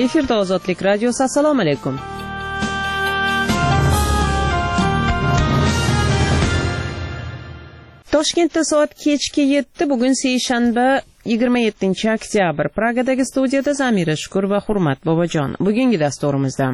Efirda Ozodlik radiosi. Assalomu alaykum. Toshkentda soat kechki 7, bugun seshanba 27-oktyabr. Pragadagi studiyada Zamira Shukur va Hurmat Bobojon. Bugungi dasturimizda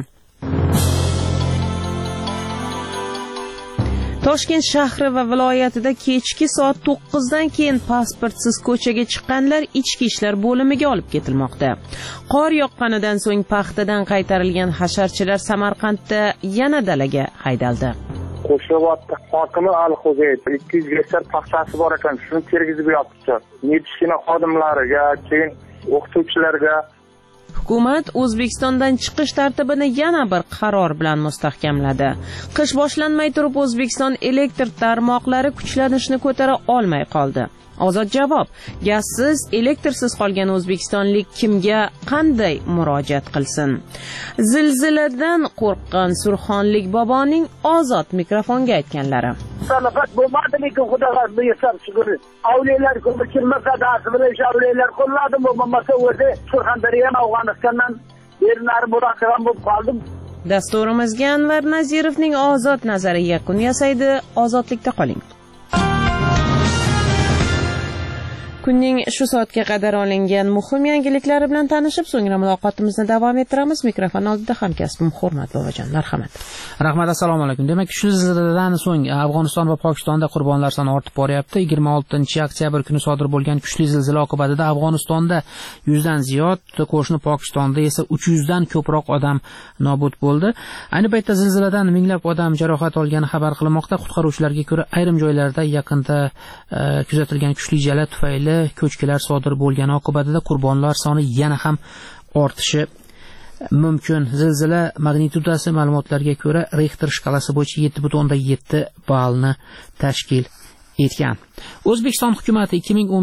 Toshkent shahri va viloyatida kechki soat 9 dan keyin pasportsiz ko'chaga chiqqanlar ichki ishlar bo'limiga olib ketilmoqda. Qor yoqqanidan so'ng paxtadan qaytarilgan hasharchilar Samarqandda yana dalaga haydaldi. Qo'shrabotda hokimi Alxo'jayev 200 gektar paxtasi bor ekan, shuni tergizib yotibdi. Meditsina xodimlariga, keyin o'qituvchilarga. Hukumat O'zbekistondan chiqish tartibini yana bir qaror bilan mustahkamladi. Qish boshlanmay turib O'zbekiston elektr tarmoqlari kuchlanishni ko'tara olmay qoldi. Ozod javob: gazsiz, elektrsiz qolgan o'zbekistonlik kimga qanday murojaat qilsin? Zilziladan qo'rqqan surxonlik boboning Ozod mikrofonga aytganlari. Salafat bo'lmadi, lekin Xudoga yasab shukr. Avliyalar ko'milmasa, dasbilar avliyalar qo'lladi, bo'lmasa o'zi Surxondaryo Afg'onistondan berinari murokaba bo'lib qoldim. Dasturimizga Anvar Nazirovning Ozod nazari yakun yasaydi. Ozodlikda qoling. Kunning shu soatga qadar olingan muhim yangiliklari bilan tanishib, so'ngra muloqotimizni davom ettiramiz. Mikrofon oldida hamkasbim Hurmat Bobojon. Marhamat. Rahmat, assalomu alaykum. Demak, shu zilziladan so'ng Afg'oniston va Pokistonda qurbonlar soni ortib boryapti. 26-oktyabr kuni sodir bo'lgan kuchli zilzila oqibatida Afg'onistonda 100 dan ziyod, qo'shni Pokistonda esa 300 dan ko'proq odam nobud bo'ldi. Ayni paytda zilziladan minglab odam jarohat olgani xabar qilinmoqda. Qutqaruvchilarga ko'ra, ayrim joylarda yaqinda kuzatilgan kuchli jala tufayli ko'chkilar sodir bo'lgani oqibatida qurbonlar soni yana ham ortishi mumkin. Zilzila magnitudasi ma'lumotlarga ko'ra Richter shkalasi bo'yicha 7.7 ballni tashkil etgan. O'zbekiston hukumati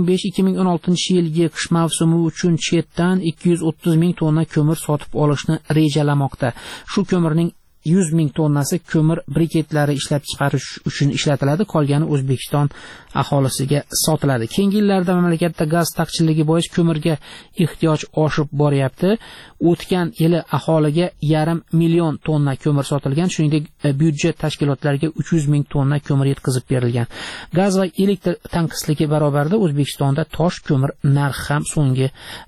2015-2016 yilgi qish mavsumi uchun chetdan 230 ming tonna ko'mir sotib olishni rejalamoqda. Shu ko'mirning 100 ming tonnasi ko'mir briketlari ishlab chiqarish uchun ishlatiladi, qolgani O'zbekiston aholisiga sotiladi. Keyingi yillarda mamlakatda gaz taqchilligi bois ko'mirga ehtiyoj oshib boryapti. O'tgan yili aholiga 500 million tonna ko'mir sotilgan, shuningdek byudjet tashkilotlariga 300 ming tonna ko'mir yetkazib berilgan. Gaz va elektr tanqisligi barobarida O'zbekistonda tosh ko'mir narxi ham so'nggi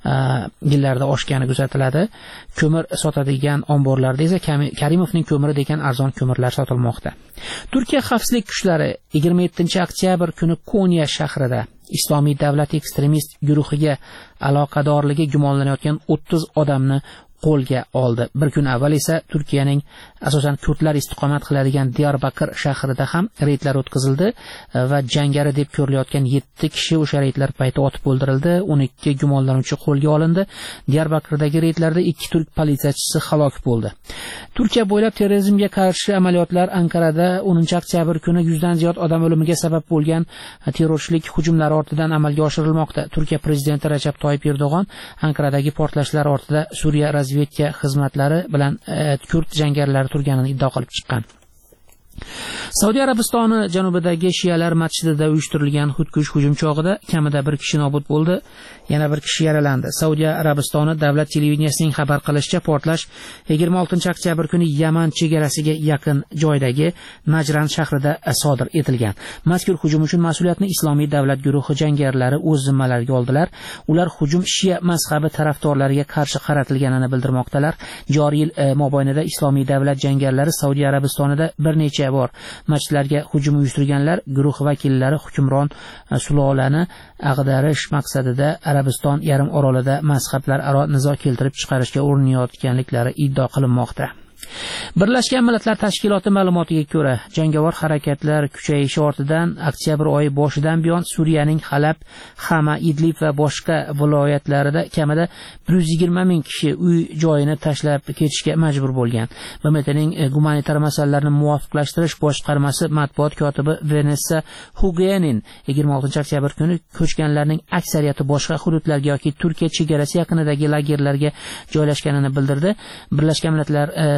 yillarda oshgani kuzatiladi. Ko'mir sotadigan omborlarda esa Karimovning ko'miri degan arzon ko'mirlar sotilmoqda. Turkiya xavfsizlik kuchlari 27-oktyabr kuni Konya shahrida Islomiy davlat ekstremist guruhiga aloqadorligi gumonlanayotgan 30 odamni qo'lga oldi. Bir kun avval esa Turkiyaning asosan kurdlar istiqomat qiladigan Diyarbakir shahrida ham reydlar o'tkazildi va jangari deb ko'rilayotgan 7 kishi o'sha reydlar payti otib o'ldirildi. 12 gumonlanuvchi qo'lga olindi. Diyarbakirdagi reydlarda 2 turk politsiyachisi halok bo'ldi. Turkiya bo'ylab terrorizmga qarshi amaliyotlar Ankarada 10-oktyabr kuni 100 dan ziyod odam o'limiga sabab bo'lgan terrorchilik hujumlari ortidan amalga oshirilmoqda. Turkiya prezidenti Rajab Toyyib Erdo'g'on Ankaradagi portlashlar ortida Suriya razvedka xizmatlari bilan kurd jangarilar turganini iddao qilib chiqqan. Saudiya Arabistoni janubidagi shiyalar masjidida uyushtirilgan xudkush hujum chog'ida kamida 1 kishi nobud bo'ldi, yana 1 kishi yaralandi. Saudiya Arabistoni davlat televideniyasining xabar qilishicha, portlash 26-oktyabr kuni Yaman chegarasiga yaqin joydagi Najran shahrida sodir etilgan. Mazkur hujum uchun mas'uliyatni Islomiy davlat guruhi jangarilari o'z zimmalariga oldilar. Ular hujum Shiya mazhabi tarafdorlariga qarshi qaratilganini bildirmoqdalar. Joriy yil mobaynida Islomiy davlat jangarilari Saudiya Arabistonida bir necha bor masjidlarga hujum uyushtirganlar. Guruh vakillari hukmron sulolani ag'darish maqsadida Arabiston yarim orolida mazhablararo nizo keltirib chiqarishga urinayotganliklari iddao qilinmoqda. Birlashgan Millatlar Tashkiloti ma'lumotiga ko'ra, jangovar harakatlar kuchayishi ortidan oktyabr oyi boshidan buyon Suriyaning Halab, Hama, Idlib va boshqa viloyatlarida kamida 120 ming kishi uy joyini tashlab ketishga majbur bo'lgan. BMTning gumanitar masalalarni muvofiqlashtirish boshqarmasi matbuot kotibi Vanessa Hugenin 26-oktyabr kuni ko'chganlarning aksariyati boshqa hududlarga yoki Turkiya chegarasi yaqinidagi lagerlarga joylashganini bildirdi. Birlashgan Millatlar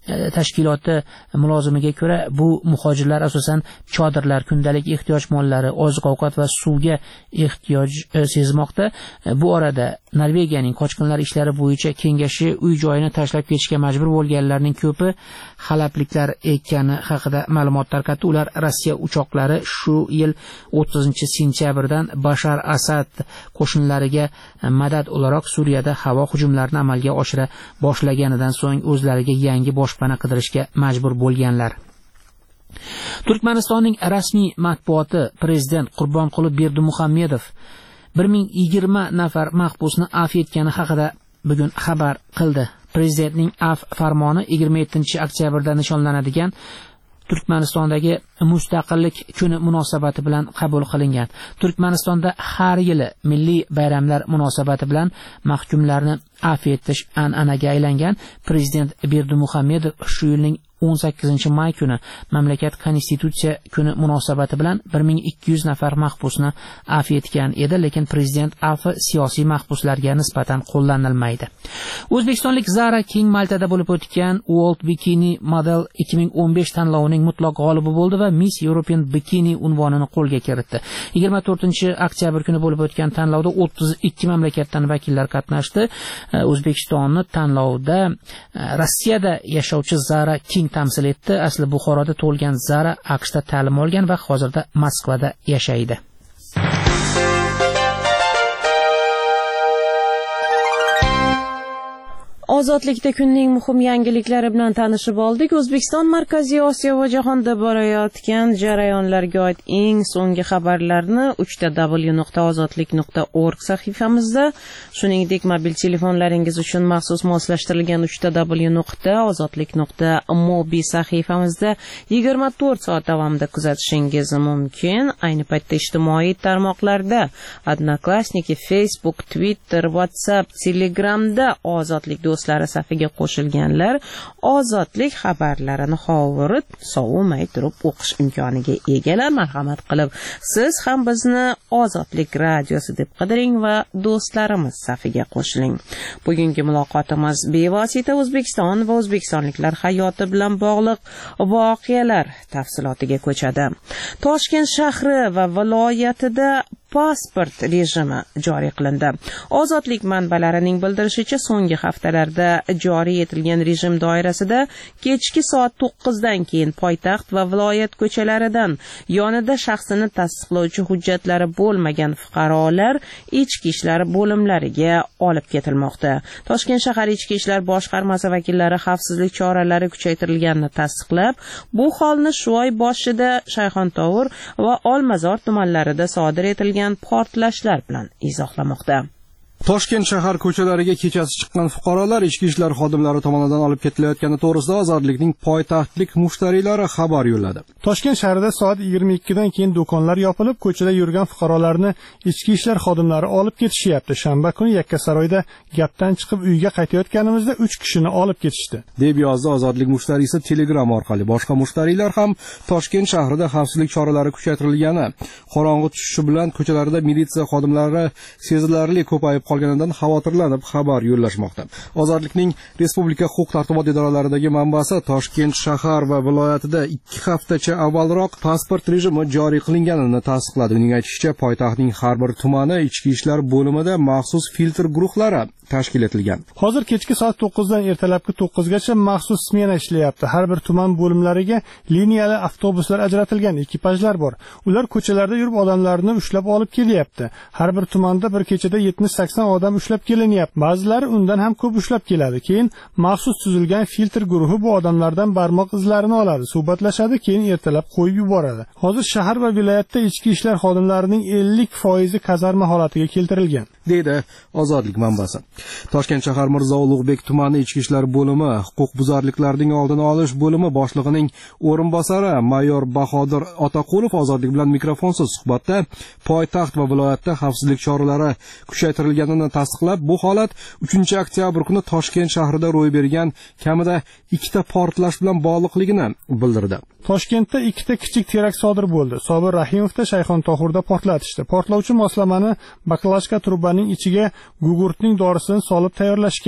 tashkiloti mulozimiga ko'ra, bu muhojirlar asosan chodirlar, kundalik ehtiyoj mollari, oziq-ovqat va suvga ehtiyoj sezmoqda. Bu orada Norvegiyaning qochqinlar ishlari bo'yicha kengashi uy-joyini tashlab ketishga majbur bo'lganlarning ko'pi halabliklar ekani haqida ma'lumot tarqatdi. Ular Rossiya uchoqlari shu yil 30-sentyabrdan Bashar Asad qo'shinlariga madad o'laroq Suriyada havo hujumlarini amalga oshira boshlaganidan so'ng o'zlariga yangi boshpana qidirishga majbur bo'lganlar. Turkmanistonning rasmiy matbuoti prezident Qurbonquli Berdimuhamedov 1020 nafar mahbusni afv etgani haqida bugun xabar qildi. Prezidentning afv farmoni 27-oktyabrda nishonlanadigan Turkmanistondagi mustaqillik kuni munosabati bilan qabul qilingan. Turkmanistonda har yili milliy bayramlar munosabati bilan mahkumlarni afv etish an'anaga aylangan. Prezident Berdimuhamedov shu yilning 18-may kuni mamlakat konstitutsiya kuni munosabati bilan 1200 nafar mahbusni afv etgan edi, lekin prezident afvi siyosiy mahbuslarga nisbatan qo'llanilmaydi. O'zbekistonlik Zara King Maltada bo'lib o'tgan World Bikini Model 2015 tanlovining mutlaq g'olibi bo'ldi va Miss European Bikini unvonini qo'lga kiritdi. 24-oktyabr kuni bo'lib o'tgan tanlovda 32 mamlakatdan vakillar qatnashdi. O'zbekistonni tanlovda Rossiyada yashovchi Zara King tamsil etdi. Asli Buxoroda tug'ilgan Zara AQShda ta'lim olgan va hozirda Moskvada yashaydi. Ozodlikda kunning muhim yangiliklari bilan tanishib oldik. O'zbekiston Markaziy Osiyo va jahonda borayotgan jarayonlarga oid eng so'nggi xabarlarni www.ozodlik.org sahifamizda, shuningdek mobil telefonlaringiz uchun maxsus moslashtirilgan www.ozodlik.mobi sahifamizda 24 soat davomida kuzatishingiz mumkin. Ayni paytda ijtimoiy tarmoqlarda Odnoklassniki, Facebook, Twitter, WhatsApp, Telegramda Ozodlik do'stlari safiga qo'shilganlar ozodlik xabarlarini hovurib sovumay turib o'qish imkoniga egalar. Marhamat qilib siz ham bizni Ozodlik radiosi deb qidiring va do'stlarimiz safiga qo'shiling. Bugungi muloqotimiz bevosita O'zbekiston va o'zbekistonliklar hayoti bilan bog'liq voqealar tafsilotiga ko'chadi. Toshkent shahri va viloyatida pasport rejimi joriy qilindi. Ozodlik manbalarining bildirishicha, so'nggi haftalarda joriy etilgan rejim doirasida kechki soat 9 dan keyin poytaxt va viloyat ko'chalaridan yonida shaxsini tasdiqlovchi hujjatlari bo'lmagan fuqarolar ichki ishlar bo'limlariga olib ketilmoqda. Toshkent shahar ichki ishlar boshqarmasi vakillari xavfsizlik choralari kuchaytirilganini tasdiqlab, bu holni shu oy boshida Shayxontohur va Olmazor tumanlarida sodir etilgan portlashlar bilan izohlamoqda. Toshkent shahar ko'chalariga kechasi chiqqan fuqarolar ichki ishlar xodimlari tomonidan olib ketilayotgani to'g'risida Ozodlikning poytaxtlik mushtariylari xabar yo'lladi. Toshkent shahrida soat 22 dan keyin do'konlar yopilib, ko'chada yurgan fuqarolarni ichki ishlar xodimlari olib ketishyapti. Shanba kuni Yakkasaroyda gapdan chiqib uyga qaytayotganimizda 3 kishini olib ketishdi, deb yozdi Ozodlik mushtariysi Telegram orqali. Boshqa mushtariylar ham Toshkent shahrida xavfsizlik choralari kuchaytirilgani, qorong'u tushishi bilan ko'chalarda militsiya xodimlari sezilarli ko'payib qolganidan xavotirlanib xabar yo'llashmoqda. Ozodlikning Respublika huquq-tartibot idoralaridagi manbasi Toshkent shahar va viloyatida 2 haftacha avvalroq pasport rejimi joriy qilinganini tasdiqladi. Uning aytishicha, poytaxtning har bir tumani ichki ishlar bo'limida maxsus filtr guruhlari tashkil etilgan. Hozir kechki soat 9 dan ertalabki 9 gacha maxsus smena ishlayapti. Har bir tuman bo'limlariga liniyali avtobuslar ajratilgan, ekipajlar bor. Ular ko'chalarda yurib odamlarni ushlab olib kelyapti. Har bir tumanda bir kechada 70-80 odam ushlab kelinyapti. Ba'zilari undan ham ko'p ushlab keladi. Keyin maxsus tuzilgan filtr guruhi bu odamlardan barmoq izlarini oladi, suhbatlashadi, keyin ertalab qo'yib yuboradi. Hozir shahar va viloyatda ichki ishlar xodimlarining 50% kazarma holatiga keltirilgan, deydi Ozodlik manbasi. Toshkent shahar Mirzo Ulug'bek tumani ichki ishlar bo'limi huquqbuzarliklarning oldini olish bo'limi boshlig'ining o'rinbosari mayor Bahodir Otaqulov Ozodlik bilan mikrofonsiz suhbatda poytaxt va viloyatda xavfsizlik choralari kuchaytirilganini tasdiqlab, bu holat 3-oktyabr kuni Toshkent shahrida ro'y bergan kamida 2 portlash bilan bog'liqligini bildirdi. Toshkentda 2 kichik terakt sodir bo'ldi. Sobir Rahimovda Shayxontohurda portlatishdi. Portlovchi moslamani baklashka trubaning ichiga gugurtning dorisini solib tayyorlashgan.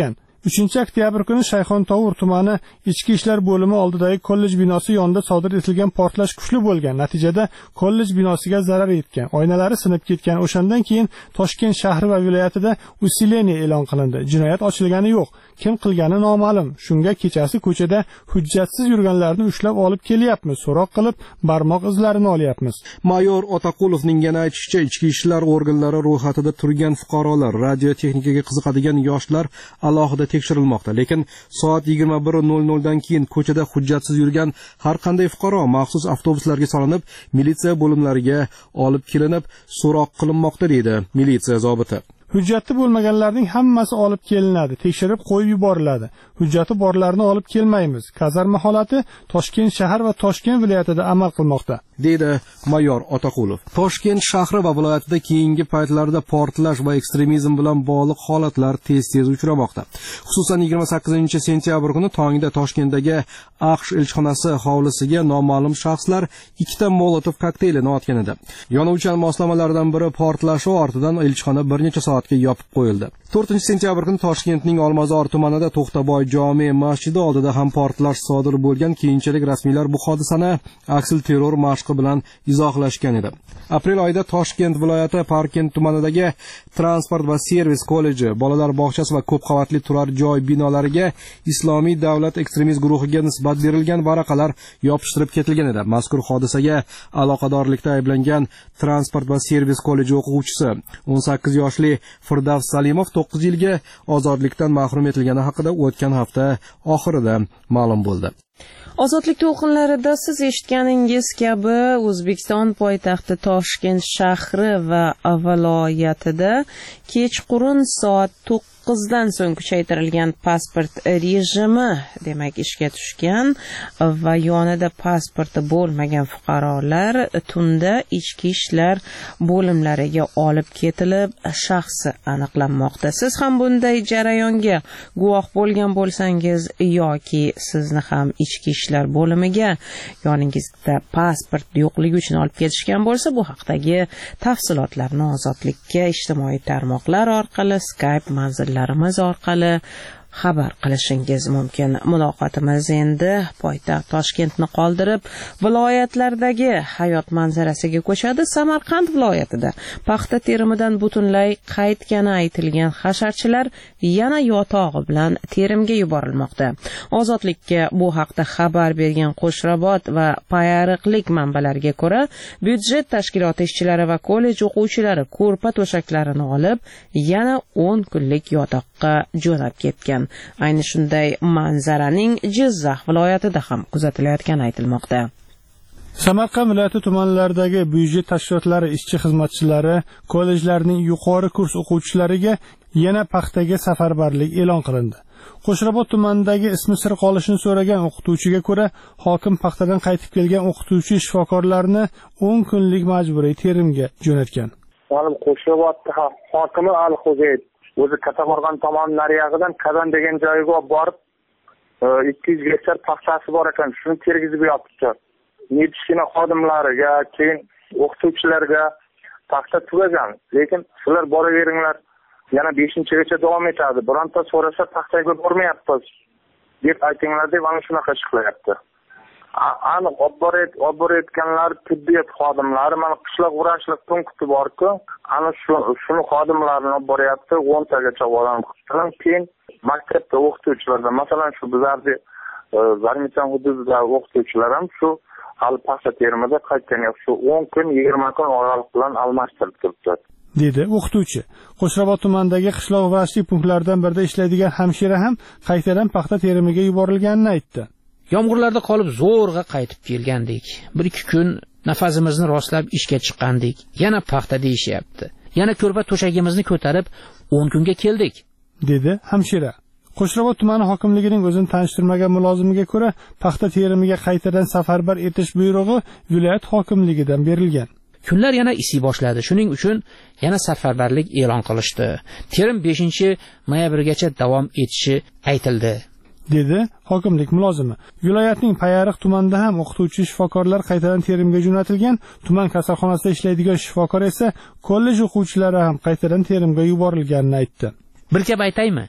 3-oktyabr kuni Shayxontohur tumani Ichki ishlar bo'limi oldidagi kollej binosi yonida sodir etilgan portlash kuchli bo'lgan. Natijada kollej binosiga zarar yetgan, oynalari sinib ketgan. O'shandan keyin Toshkent shahri va viloyatida usileniya e'lon qilindi. Jinoyat ochilgani yo'q, kim qilgani noma'lum. Shunga kechasi ko'chada hujjatsiz yurganlarni ushlab olib kelyapmiz, so'roq qilib barmoq izlarini olyapmiz. Mayor Otaqulovning yana aytishicha, ichki ishlar organlari ro'yxatida turgan fuqarolar, radiotexnikaga qiziqadigan yoshlar alohida tekshirilmoqda. Lekin soat 21:00 dan keyin ko'chada hujjatsiz yurgan har qanday fuqaro maxsus avtobuslarga solinib, militsiya bo'limlariga olib kelinib, so'roq qilinmoqda deydi militsiya zobiti. Hujjati bo'lmaganlarning hammasi olib kelinadi, tekshirib qo'yib yuboriladi. Hujjati borlarni olib kelmaymiz. Kazarma holati Toshkent shahar va Toshkent viloyatida amal qilmoqda, deydi mayor Otaqulov. Toshkent shahri va viloyatida keyingi paytlarda portlash va ekstremizm bilan bog'liq holatlar tez-tez uchramoqda. Xususan 28-sentyabr kuni tongda Toshkentdagi AQSh elchixonasi hovlisiga noma'lum shaxslar 2 ta molotov kokteylini otgan edi. Yonuvchan moslamalardan biri portlashi ortidan elchixona bir necha soatga yopib qo'yildi. 4-sentyabr kuni Toshkentning Olmazor tumanida To'xtaboy jome masjidi oldida ham portlash sodir bo'lgan. Keyinchalik rasmiylar bu hodisani aksil terror mashqi bilan izohlashgan edi. Aprel oyida Toshkent viloyati Parkent tumanidagi Transport va servis kolleji, bolalar bog'chasi va ko'p qavatli turar joy binolariga Islomiy davlat ekstremist guruhiga nisbat berilgan varaqalar yopishtirib ketilgan edi. Mazkur hodisaga aloqadorlikda ayblangan Transport va servis kolleji o'quvchisi 18 yoshli Firdavs Salimov 9 yilga ozodlikdan mahrum etilgani haqida o'tgan hafta oxirida ma'lum bo'ldi. Ozodlik to'lqinlarida siz eshitganingiz kabi O'zbekiston poytaxti Toshkent shahri va viloyatida kechqurun soat 9dan so'ng kuchaytirilgan pasport rejimi demak ishga tushgan va yonida pasporti bo'lmagan fuqarolar tunda ichki ishlar bo'limlariga olib ketilib shaxsi aniqlanmoqda. Siz ham bunday jarayonga guvoh bo'lgan bo'lsangiz yoki sizni ham ichki ishlar bo'limiga yoningizda pasport yo'qligi uchun olib ketishgan bo'lsa, bu haqdagi tafsilotlarni Ozodlikka ijtimoiy tarmoqlar orqali, Skype manzillarimiz orqali xabar qilishingiz mumkin. Muloqotimiz endi poytaxt Toshkentni qoldirib, viloyatlardagi hayot manzarasiga ko'chadi. Samarqand viloyatida paxta terimidan butunlay qaytgani aytilgan hasharchilar yana yotog'i bilan terimga yuborilmoqda. Ozodlikka bu haqda xabar bergan Qo'shrabot va Payariqlik manbalariga ko'ra, byudjet tashkiloti ishchilari va kollej o'quvchilari ko'rpa to'shaklarini olib, yana 10 kunlik yotoqqa jo'nab ketgan. Ayni shunday manzaraning Jizzax viloyatida ham kuzatilayotgani aytilmoqda. Samarqand viloyati tumanlaridagi byudjet tashkilotlari ishchi xizmatchilari, kollejlarning yuqori kurs o'quvchilariga yana paxtaga safarbarlik e'lon qilindi. Qo'shrabot tumanidagi ismi sir qolishini so'ragan o'qituvchiga ko'ra, hokim paxtadan qaytib kelgan o'qituvchi shifokorlarni 10 kunlik majburiy terimga jo'natgan. Qo'shrabot hokimi Al-Xo'jayev o'zi Kataqo'rg'on tomon nariyog'idan Kazan degan joyga borib 200 gektar paxtasi bor ekan, shuni tergizib yotibdi. Meditsina xodimlariga, keyin o'qituvchilarga paxta tugagan, lekin sizlar boraveringlar, yana 5-gacha davom etadi. Bironta so'rasa paxtaga bormayapmiz deb aytinglar deb ana shunaqa chiqlayapti. Aniq olib borayotganlar tibbiyot xodimlari, mana qishloq vrachlik punkti bor-ku, ana shuni xodimlarini olib boryapti, 10 tagacha odam qilib. Keyin maktabda o'qituvchilardan, masalan shu bizlarni Zarmitan hududida o'qituvchilar ham shu hali paxta terimida qaytgan yo'q, shu 10 kun 20 kun oraliq bilan almashtirib turibdi, dedi o'qituvchi. Qo'shrabot tumanidagi qishloq vrachlik punktlaridan birida ishlaydigan hamshira ham qaytadan paxta terimiga yuborilganini aytdi. Yomg'irlarda qolib zo'rg'a qaytib kelgandik. 1-2 kun nafasimizni rostlab ishga chiqqandik. Yana paxta deyishyapti. Yana ko'rpa to'shagimizni ko'tarib 10 kunga keldik, dedi hamshira. Qo'shrabot tumani hokimligining o'zini tanishtirmagan mulozimiga ko'ra, paxta terimiga qaytadan safarbar etish buyrug'i viloyat hokimligidan berilgan. Kunlar yana isiy boshladi. Shuning uchun yana safarbarlik e'lon qilishdi. Terim 5-noyabrgacha davom etishi aytildi, dedi hokimlik mulozimi. Viloyatning Payariq tumanida ham o'qituvchi shifokorlar qaytadan terimga jo'natilgan. Tuman kasalxonasida ishlaydigan shifokor esa kollej o'quvchilari ham qaytadan terimga yuborilganini aytdi. Bir gap aytaymi?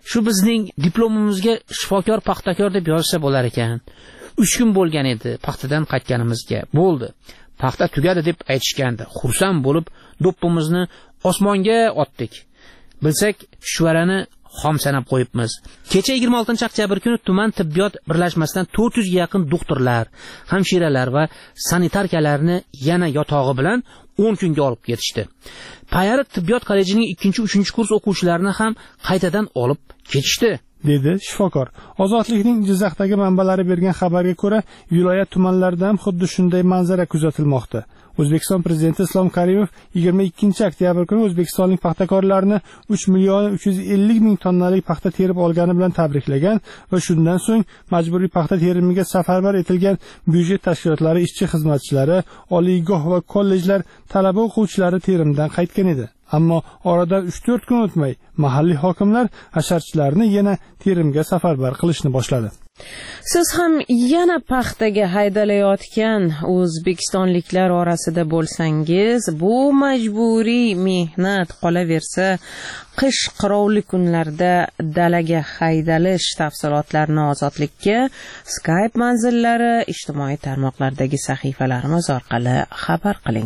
shu bizning diplomimizga shifokor paxtakor deb yozsa bo'lar ekan. 3 kun bo'lgan edi paxtadan qaytganimizga. Bo'ldi. Paxta tugadi deb aytishgandi. Xursand bo'lib do'ppimizni osmonga otdik. Bilsak, shvarani xom sanab qo'yibmiz. Kecha 26-oktyabr kuni tuman tibbiyot birlashmasidan 400 ga yaqin doktorlar, hamshiralar va sanitarkalarni yana yotog'i bilan 10 kunga olib ketishdi. Payariq tibbiyot kollejining 2-3 kurs o'quvchilarini ham qaytadan olib ketishdi, dedi shifokor. Ozodlikning Jizzaxdagi manbalari bergan xabarga ko'ra, viloyat tumanlarida ham xuddi shunday manzara kuzatilmoqda. O'zbekiston prezidenti Islom Karimov 22-oktyabr kuni o'zbekistonlik paxtakorlarni 3,350,000 tonnalik paxta terib olgani bilan tabriklagan va shundan so'ng majburiy paxta terimiga safarbar etilgan byudjet tashkilotlari ishchi xizmatchilari, oliygoh va kollejlar talaba o'quvchilari terimdan qaytgan edi. Ammo oradan 3-4 kun o'tmay mahalliy hokimlar hasharchilarni yana terimga safarbar qilishni boshladi. Siz ham yana paxtaga haydalayotgan o'zbekistonliklar orasida bo'lsangiz, bu majburiy mehnat qolaversa, qish qirovli kunlarda dalaga haydalish tafsilotlarini Ozodlikka Skype manzillari, ijtimoiy tarmoqlardagi sahifalarimiz orqali xabar qiling.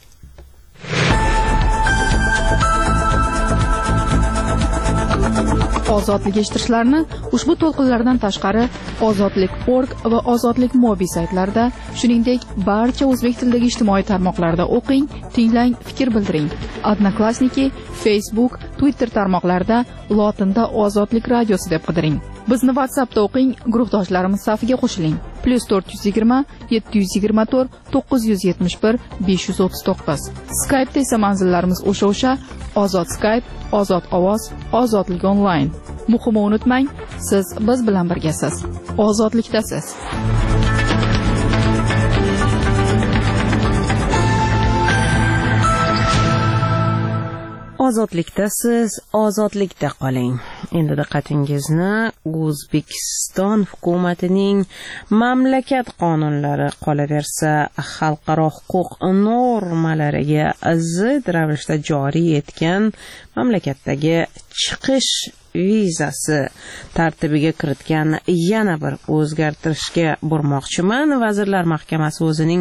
Ozodlik eshittirishlarni ushbu to'lqinlardan tashqari ozodlik.org va ozodlik mobil saytlarida, shuningdek barcha o'zbek tilidagi ijtimoiy tarmoqlarda o'qing, tinglang, fikr bildiring. Odnoklassniki, Facebook, Twitter tarmoqlarida lotinda Ozodlik radiosi deb qidiring. Bizni WhatsAppda o'qing, guruhdoshlarimiz safiga qo'shiling. +420 724 971 539. Skype'da esa manzillarimiz o'sha Ozod Skype, Ozod ovoz, Ozodlik onlayn. Muhimi unutmang, siz biz bilan birgasiz. Ozodlikdasiz. Ozodlikdasiz, ozodlikda qoling. Endi diqqatingizni O'zbekiston hukumatining mamlakat qonunlari qolaversa xalqaro huquq normalariga zid ravishda joriy etgan mamlakatdagi chiqish vizasi tartibiga kiritgan yana bir o'zgartirishga burmoqchiman. Vazirlar Mahkamasi o'zining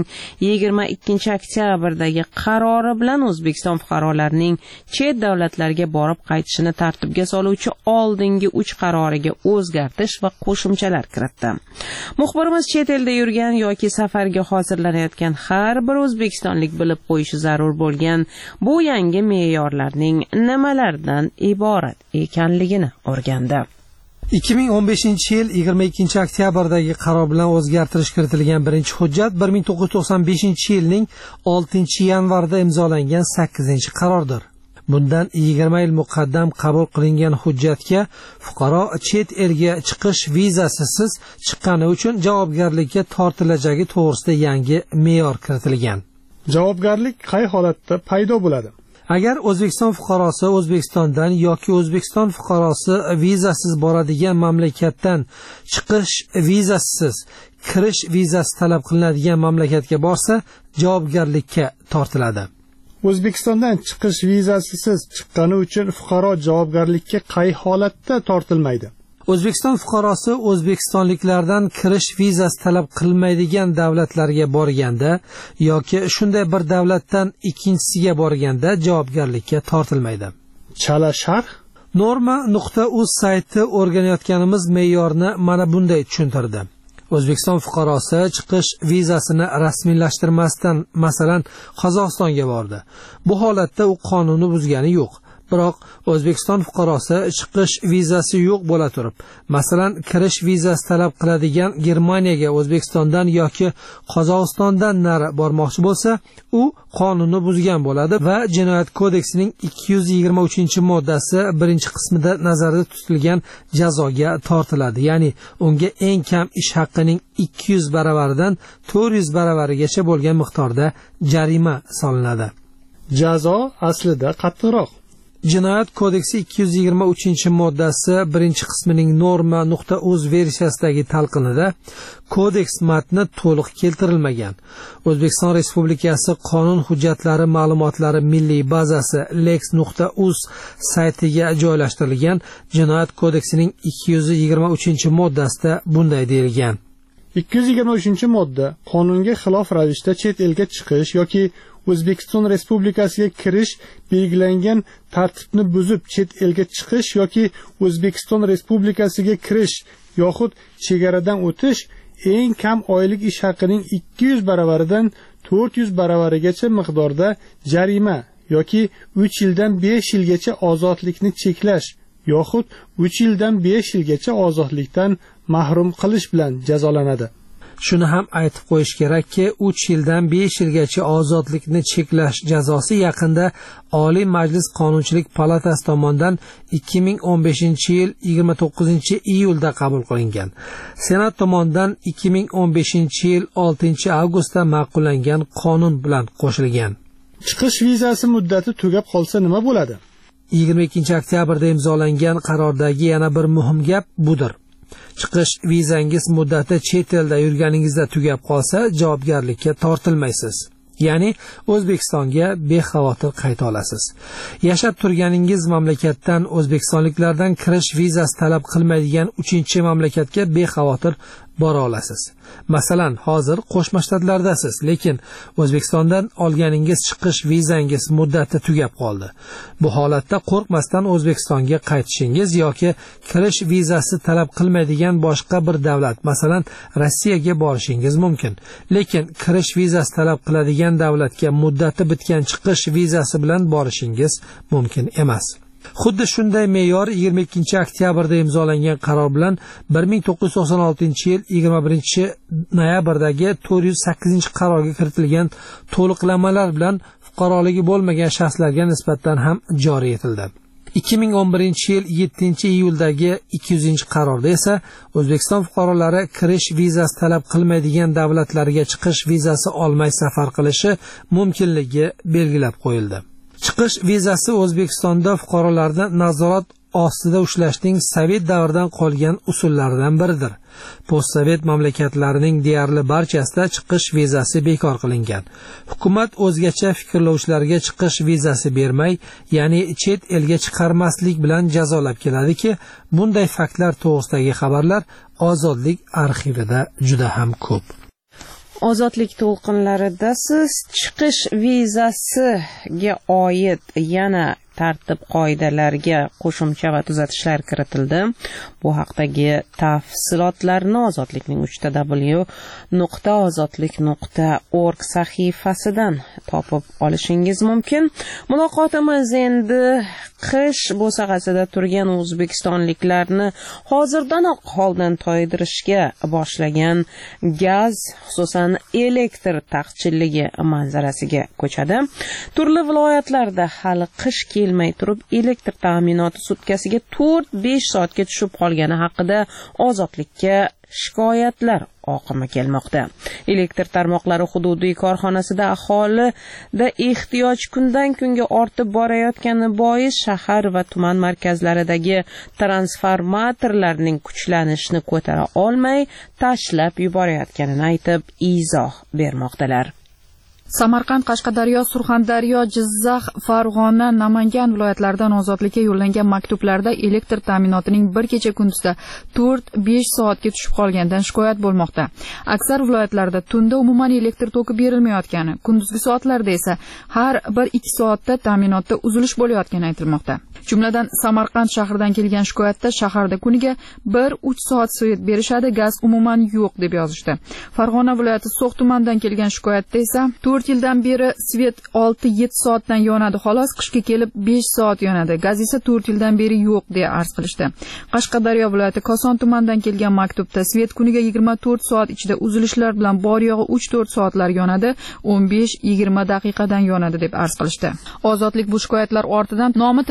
22-oktyabrdagi qarori bilan O'zbekiston fuqarolarining chet davlatlarga borib qaytishini tartibga soluvchi oldingi 3 qaroriga o'zgartish va qo'shimchalar kiritdi. Muxbirimiz chet elda yurgan yoki safarga hozirlanayotgan har bir o'zbekistonlik bilib qo'yishi zarur bo'lgan bu yangi me'yorlarning nimalardan iborat ekanligini o'rgandi. 2015-yil 22-oktyabrdagi qaror bilan o'zgartirish kiritilgan birinchi hujjat 1995-yilning 6-yanvarida imzolangan 8-qarordir. Bundan 20 yil muqaddam qabul qilingan hujjatga fuqaro chet elga chiqish vizasisiz chiqqani uchun javobgarlikka tortilajagi to'g'risida yangi me'yor kiritilgan. Javobgarlik qay holatda paydo bo'ladi? Agar O'zbekiston fuqarosi O'zbekistondan yoki O'zbekiston fuqarosi vizasiz boradigan mamlakatdan chiqish vizasiz, kirish vizasi talab qilinadigan mamlakatga borsa, javobgarlikka tortiladi. O'zbekistondan chiqish vizasisiz chiqqani uchun fuqaro javobgarlikka qay holatda tortilmaydi? O'zbekiston fuqarosi o'zbekistonliklardan kirish vizasi talab qilmaydigan davlatlarga borganda yoki shunday bir davlatdan ikkinchisiga borganda javobgarlikka tortilmaydi. Chala sharh norma.uz sayti o'rganayotganimiz me'yorni mana bunday tushuntirdi. O'zbekiston fuqarosi chiqish vizasini rasmiylashtirmasdan, masalan, Qozog'istonga bordi. Bu holatda u qonunni buzgani yo'q. Biroq O'zbekiston fuqarosi chiqish vizasi yo'q bo'la turib, masalan, kirish vizasi talab qiladigan Germaniyaga O'zbekistondan yoki Qozog'istondan nari bormoqchi bo'lsa, u qonunni buzgan bo'ladi va Jinoyat kodeksining 223-moddasi 1-qismida nazarda tutilgan jazoga tortiladi. Ya'ni unga eng kam ish haqqining 200 baravaridan 400 baravarigacha bo'lgan miqdorda jarima solinadi. Jazo aslida qattiqroq. Jinoyat kodeksi 223-moddasi 1-qismining norma.uz versiyasidagi talqinida kodeks matni to'liq keltirilmagan. O'zbekiston Respublikasi qonun hujjatlari ma'lumotlari milliy bazasi lex.uz saytiga joylashtirilgan Jinoyat kodeksining 223-moddasida bunday deyilgan. 223-modda qonunga xilof ravishda chet elga chiqish yoki O'zbekiston Respublikasiga kirish belgilangan tartibni buzib chet elga chiqish yoki O'zbekiston Respublikasiga kirish yoxud chegaradan o'tish eng kam oylik ish haqining 200 baravaridan 400 baravarigacha miqdorda jarima yoki 3 yildan 5 yilgacha ozodlikni cheklash yoxud 3 yildan 5 yilgacha ozodlikdan mahrum qilish bilan jazolanadi. Shuni ham aytib qo'yish kerakki, 3 yildan 5 yilgacha ozodlikni cheklash jazosi yaqinda Oliy Majlis Qonunchilik palatasi tomonidan 2015-yil 29-iyulda qabul qilingan. Senat tomonidan 2015-yil 6-avgustda ma'qullangan qonun bilan qo'shilgan. Chiqish vizasi muddati tugab qolsa nima bo'ladi? 22-oktyabrda imzolangan qarordagi yana bir muhim gap budir. Chiqish vizangiz muddati chet elda yurganingizda tugab qolsa, javobgarlikka tortilmaysiz. Ya'ni O'zbekistonga bexavotir qayta olasiz. Yashab turganingiz mamlakatdan o'zbekistonliklardan kirish vizasi talab qilmaydigan 3-mamlakatga bexavotir bora olasiz. Masalan, hozir Qo'shma Shtatlardasiz, lekin O'zbekistondan olganingiz chiqish vizangiz muddati tugab qoldi. Bu holatda qo'rqmasdan O'zbekistonga qaytishingiz yoki kirish vizasi talab qilmaydigan boshqa bir davlat, masalan, Rossiyaga borishingiz mumkin. Lekin kirish vizasi talab qiladigan davlatga muddati bitgan chiqish vizasi bilan borishingiz mumkin emas. Xuddi shunday me'yor 22-oktyabrda imzolangan qaror bilan 1996-yil 21-noyabrdagi 408-qarorga kiritilgan to'liqlamalar bilan fuqaroligi bo'lmagan shaxslarga nisbatan ham joriy etildi. 2011-yil 7-iyuldagi 200-qarorda esa O'zbekiston fuqarolari kirish vizasi talab qilmaydigan davlatlarga chiqish vizasi olmay safar qilishi mumkinligi belgilab qo'yildi. Chiqish vizasi O'zbekistonda fuqarolarni nazorat ostida ushlashning sovet davridan qolgan usullaridan biridir. Postsovet mamlakatlarining deyarli barchasida chiqish vizasi bekor qilingan. Hukumat o'zgacha fikrlovchilarga chiqish vizasi bermay, ya'ni chet elga chiqarmaslik bilan jazolab keladiki, bunday faktlar to'g'risidagi xabarlar Ozodlik arxivida juda ham ko'p. Ozodlik to'lqinlarida siz chiqish vizasiga oid yana tartib qoidalarga qo'shimcha va tuzatishlar kiritildi. Bu haqdagi tafsilotlarni Ozodlikning 3w.ozodlik.org sahifasidan topib olishingiz mumkin. Muloqotimiz endi qish bo'sag'asida turgan o'zbekistonliklarni hozirdanoq holdan toydirishga boshlagan gaz, xususan elektr taqchilligi manzarasiga ko'chadi. Turli viloyatlarda hali qish kelmay turib elektr ta'minoti sutkasiga 4-5 soatga tushib qolgani haqida Ozodlikka shikoyatlar oqimi kelmoqda. Elektr tarmoqlari hududiy korxonasida aholida ehtiyoj kundan kunga ortib borayotgani bois shahar va tuman markazlaridagi transformatorlarning kuchlanishini ko'tara olmay tashlab yuborayotganini aytib izoh bermoqdalar. Samarqand, Qashqadaryo, Surxondaryo, Jizzax, Farg'ona, Namangan viloyatlaridan Ozodlikka yo'llangan maktublarda elektr ta'minotining bir kecha kunduzda 4-5 soatga tushib qolganidan shikoyat bo'lmoqda. Aksar viloyatlarda tunda umuman elektr toki berilmayotgani, kunduzgi soatlarda esa har 1-2 soatda ta'minotda uzilish bo'layotgani aytilmoqda. Jumladan Samarqand shahridan kelgan shikoyatda shaharda kuniga 1-3 soat svet berishadi, gaz umuman yo'q deb yozishdi. Farg'ona viloyati So'x tumanidan kelgan shikoyatda esa 4 yildan beri svet 6-7 soatdan yonadi, xolos qishga kelib 5 soat yonadi. Gaz esa 4 yildan beri yo'q deya arz qilishdi. Qashqadaryo viloyati Koson tumanidan kelgan maktubda svet kuniga 24 soat ichida uzilishlar bilan bor yo'g'i 3-4 soatlar yonadi, 15-20 daqiqadan yonadi deb arz qilishdi. Ozodlik bu shikoyatlar ortidan nomi tilga olingan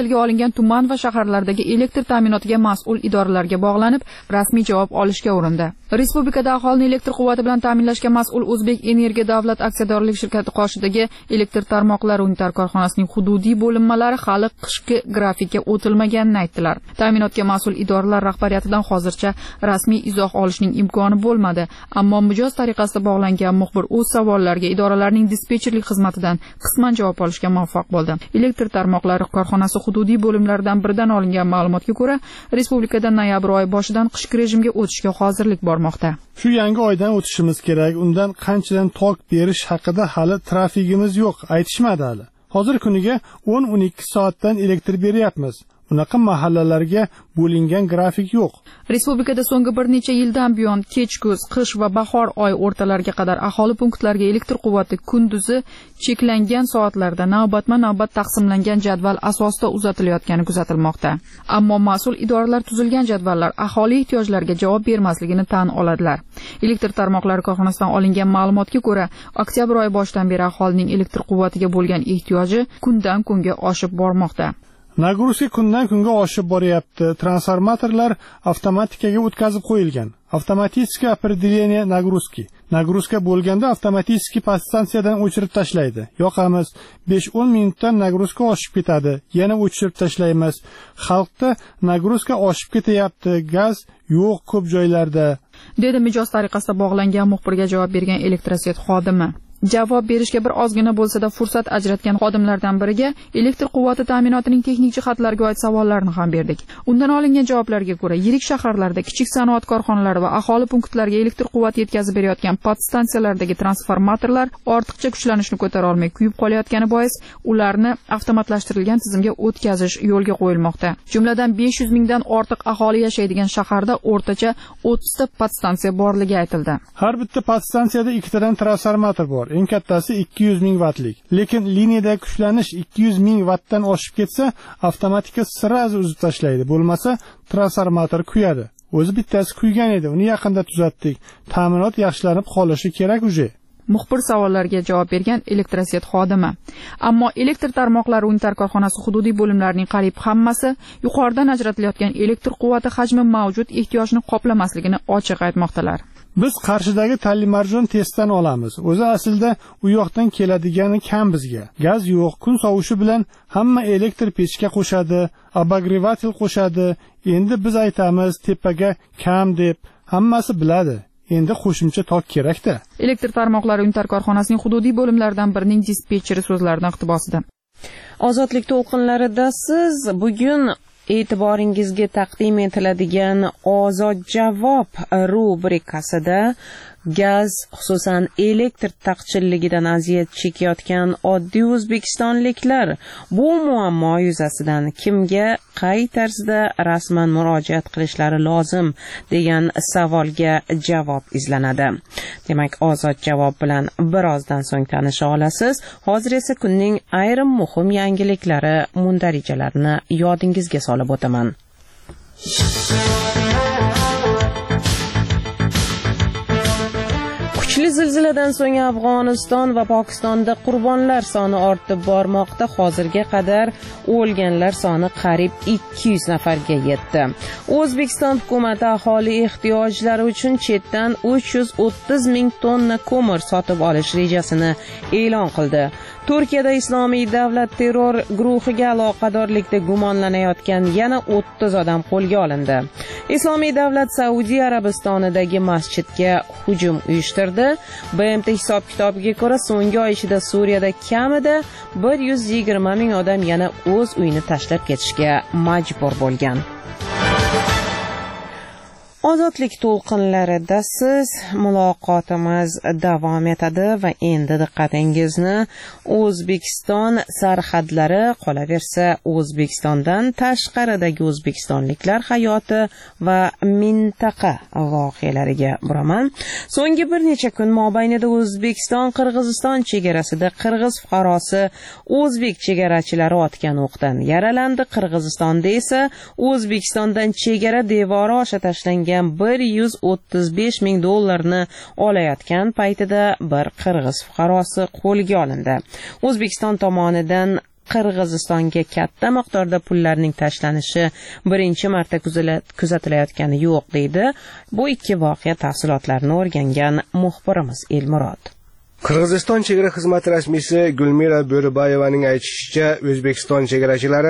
qilingan tuman va shaharlardagi elektr ta'minotiga mas'ul idoralarga bog'lanib, rasmiy javob olishga urindi. Respublikada aholini elektr quvvati bilan ta'minlashga mas'ul O'zbek Energiya davlat aksiyadorlik shirkati qoshidagi elektr tarmoqlari unitar korxonasining hududiy bo'linmalari hali qishki grafikka o'tilmaganini aytdilar. Ta'minotga mas'ul idoralar rahbariyatidan hozircha rasmiy izoh olishning imkoni bo'lmadi, ammo mijoz tariqasida bog'langan muxbir o'z savollariga idoralarning dispetcherlik xizmatidan qisman javob olishga muvaffaq bo'ldi. Elektr tarmoqlari korxonasi hududiy bo'limlaridan biridan olingan ma'lumotga ko'ra, respublikada noyabr oyi boshidan qishki rejimga o'tishga hozirlik bormoqda. Shu yangi oydan o'tishimiz kerak. Undan qanchadan tok berish haqida hali trafigimiz yo'q, aytishmadi hali. Hozir kuniga 10-12 soatdan elektr beryapmiz. Unaqa mahallalarga bo'lingan grafik yo'q. Respublikada so'nggi bir necha yildan buyon kech-kuz, qish va bahor oy o'rtalariga qadar aholi punktlariga elektr quvvati kunduzi cheklangan soatlarda navbatma-navbat taqsimlangan jadval asosida uzatilayotgani kuzatilmoqda. Ammo mas'ul idoralar tuzilgan jadvallar aholi ehtiyojlariga javob bermasligini tan oladilar. Elektr tarmoqlari korxonasidan olingan ma'lumotga ko'ra, oktyabr oyi boshidan beri aholining elektr quvvatiga bo'lgan ehtiyoji kundan kunga oshib bormoqda. Nagruzka kundan kunga oshib boryapti. Transformatorlar avtomatikaga o'tkazib qo'yilgan. Avtomatiskiy определение nagruzki. Nagruzka bo'lganda avtomatiskiy podstansiyadan o'chirib tashlaydi. Yoqamiz, 5-10 minutdan nagruzka oshib ketadi. Yana o'chirib tashlaymiz. Xalqda nagruzka oshib ketyapti, gaz yo'q ko'p joylarda, dedi mijoz tariqasida bog'langan muxbirga javob bergan Elektrosvet xodimi. Javob berishga bir ozgina bo'lsa-da fursat ajratgan xodimlardan biriga elektr quvvati ta'minotining texnik jihatlariga oid savollarni ham berdik. Undan olingan javoblarga ko'ra, yirik shaharlarda, kichik sanoat korxonalari va aholi punktlariga elektr quvvati yetkazib berayotgan podstansiyalardagi transformatorlar ortiqcha kuchlanishni ko'tara olmay kuyib qolayotgani bois, ularni avtomatlashtirilgan tizimga o'tkazish yo'lga qo'yilmoqda. Jumladan 500 mingdan ortiq aholi yashaydigan shaharda o'rtacha 30 ta podstansiya borligi aytildi. Har bitta podstansiyada 2 tadan transformator bor. Eng kattasi 200 ming wattlik. Lekin liniyada kuchlanish 200 ming wattdan oshib ketsa, avtomatika sirazi uzib tashlaydi. Bo'lmasa, transformator kuyadi. O'zi bittasi kuygan edi, uni yaqinda tuzatdik. Ta'minot yaxshilanib qolishi kerak uje. Muxbir savollariga javob bergan Elektrosvet xodimi. Ammo elektr tarmoqlari unitar korxonasi hududiy bo'limlarining qariyb hammasi yuqoridan ajratilayotgan elektr quvvati hajmi mavjud ehtiyojni qoplamasligini ochiq aytmoqdalar. Biz Qarshidagi Tallimarjon testdan olamiz. O'zi aslida u yoqdan keladigani kam bizga. Gaz yo'q, kun sovishi bilan hamma elektr pechga qo'shadi, obogrevatel qo'shadi. Endi biz aytamiz tepaga kam deb, hammasi biladi. Endi qo'shimcha tok kerak-da. Elektr tarmoqlari unitar korxonasining hududiy bo'limlaridan birining dispetcheri so'zlaridan iqtibosida. Ozodlik to'lqinlarida siz bugun e'tiboringizga taqdim etiladigan Ozod javob rubrikasida gaz, xususan elektr taqchilligidan aziyat chekayotgan oddiy o'zbekistonliklar bu muammo yuzasidan kimga qay tarzda rasman murojaat qilishlari lozim degan savolga javob izlanadi. Demak, Ozod javob bilan birozdan so'ng tanisha olasiz. Hozir esa kunning ayrim muhim yangiliklari mundarijalarini yodingizga solib o'taman. Kuchli zilziladan so'ng Afg'oniston va Pokistonda qurbonlar soni ortib bormoqda. Hozirga qadar o'lganlar soni qariyb 200 nafarga yetdi. O'zbekiston hukumati aholi ehtiyojlari uchun chetdan 330 ming tonna ko'mir sotib olish rejasini e'lon qildi. Turkiyada Islomiy davlat terror guruhiga aloqadorlikda gumonlanayotgan yana 30 odam qo'lga olindi. Islomiy davlat Saudiya Arabistonidagi masjidga hujum uyushtirdi. BMT hisob-kitobiga ko'ra so'nggi oy ichida Suriyada kamida 120 ming odam yana o'z uyini tashlab ketishga majbur bo'lgan. Ozodlik to'lqinlarida siz muloqotimiz davom etadi va endi diqqatingizni O'zbekiston sarhadlari, qolaversa O'zbekistondan tashqaridagi o'zbekistonliklar hayoti va mintaqa voqealariga buraman. So'nggi bir necha kun mobaynida O'zbekiston-Qirg'iziston chegarasida qirg'iz fuqarosi o'zbek chegarachilari otgan o'qdan yaralandi. Qirg'izistonda esa O'zbekistondan chegara devori osha tashlangan 135 ming dollarni olayotgan paytida bir qirg'iz fuqarosi qo'lga olindi. O'zbekiston tomonidan Qirg'izistonga katta miqdorda pullarning tashlanishi birinchi marta kuzatilayotgani yo'q deydi. Bu ikki voqea tafsilotlarini o'rgangan muxbirimiz Elmurod. Qirg'iziston chegara xizmati rasmiysi Gulmira Bo'ribayevaning aytishicha, O'zbekiston chegarachilari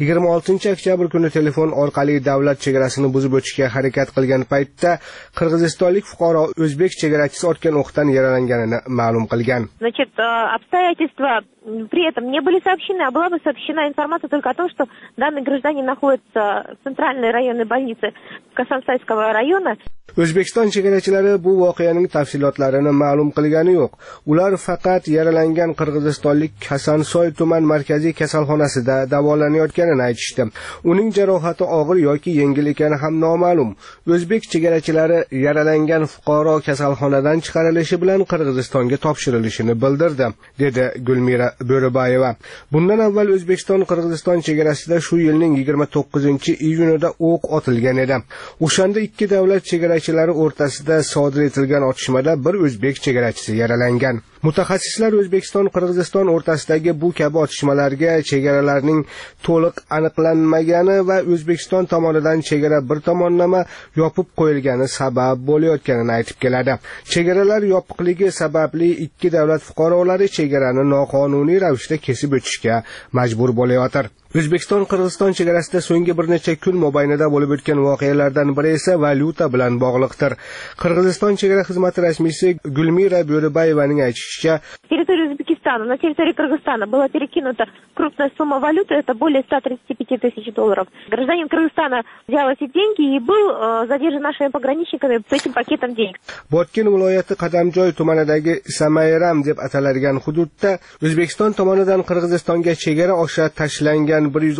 26 oktyabr kuni telefon orqali davlat chegarasini buzib o'tishga harakat qilgan paytda qirg'izistonlik fuqaro o'zbek chegarachisi otgan o'qdan yaralanganini ma'lum qilgan. Значит, обстоятельства при этом не были сообщены, а была бы сообщена информация только о том, что данный гражданин находится в центральной районной больнице Касансайского района. O'zbekiston chegarachilari bu voqeaning tafsilotlarini ma'lum qilgani yo'q. Ular faqat yaralangan qirg'izistonlik Kasansoy tuman markaziy kasalxonasida davolanayotganini aytishdi. Uning jarohati og'ir yoki yengil ekani ham noma'lum. O'zbek chegarachilari yaralangan fuqaro kasalxonadan chiqarilishi bilan Qirg'izistonga topshirilishini bildirdi, dedi Gulmira Bo'ribayeva. Bundan avval O'zbekiston Qirg'iziston chegarasida shu yilning 29-iyunida o'q otilgan edi. O'shanda ikki davlat chegarachilari o'rtasida sodir etilgan otishmada bir o'zbek chegarachisi yaralangan. Mutaxassislar O'zbekiston Qirg'iziston o'rtasidagi bu kabi otishmalarga chegaralarning to'liq aniqlanmagani va O'zbekiston tomonidan chegara bir tomonlama yopib qo'yilgani sabab bo'layotganini aytib keladi. Chegaralar yopiqligi sababli ikki davlat fuqarolari chegarani noqonuniy ravishda kesib o'tishga majbur bo'layotir. O'zbekiston Qirg'iziston chegarasida so'nggi bir necha kun mobaynida bo'lib o'tgan voqealardan biri esa valyuta bilan bog'liqdir. Qirg'iziston chegara xizmati rasmiysi Gulmira Bo'ribayevaning aytishicha, территории Узбекистана, на территории Кыргызстана была перекинута крупная сумма валюты, это более 135 тысяч долларов. Гражданин Кыргызстана взял эти деньги и был задержан нашими пограничниками с этим пакетом денег. Botken viloyati Qadamjoy tumanidagi Samayram deb ataladigan hududda O'zbekiston tomonidan Qirg'izistonga chegara osha tashlangan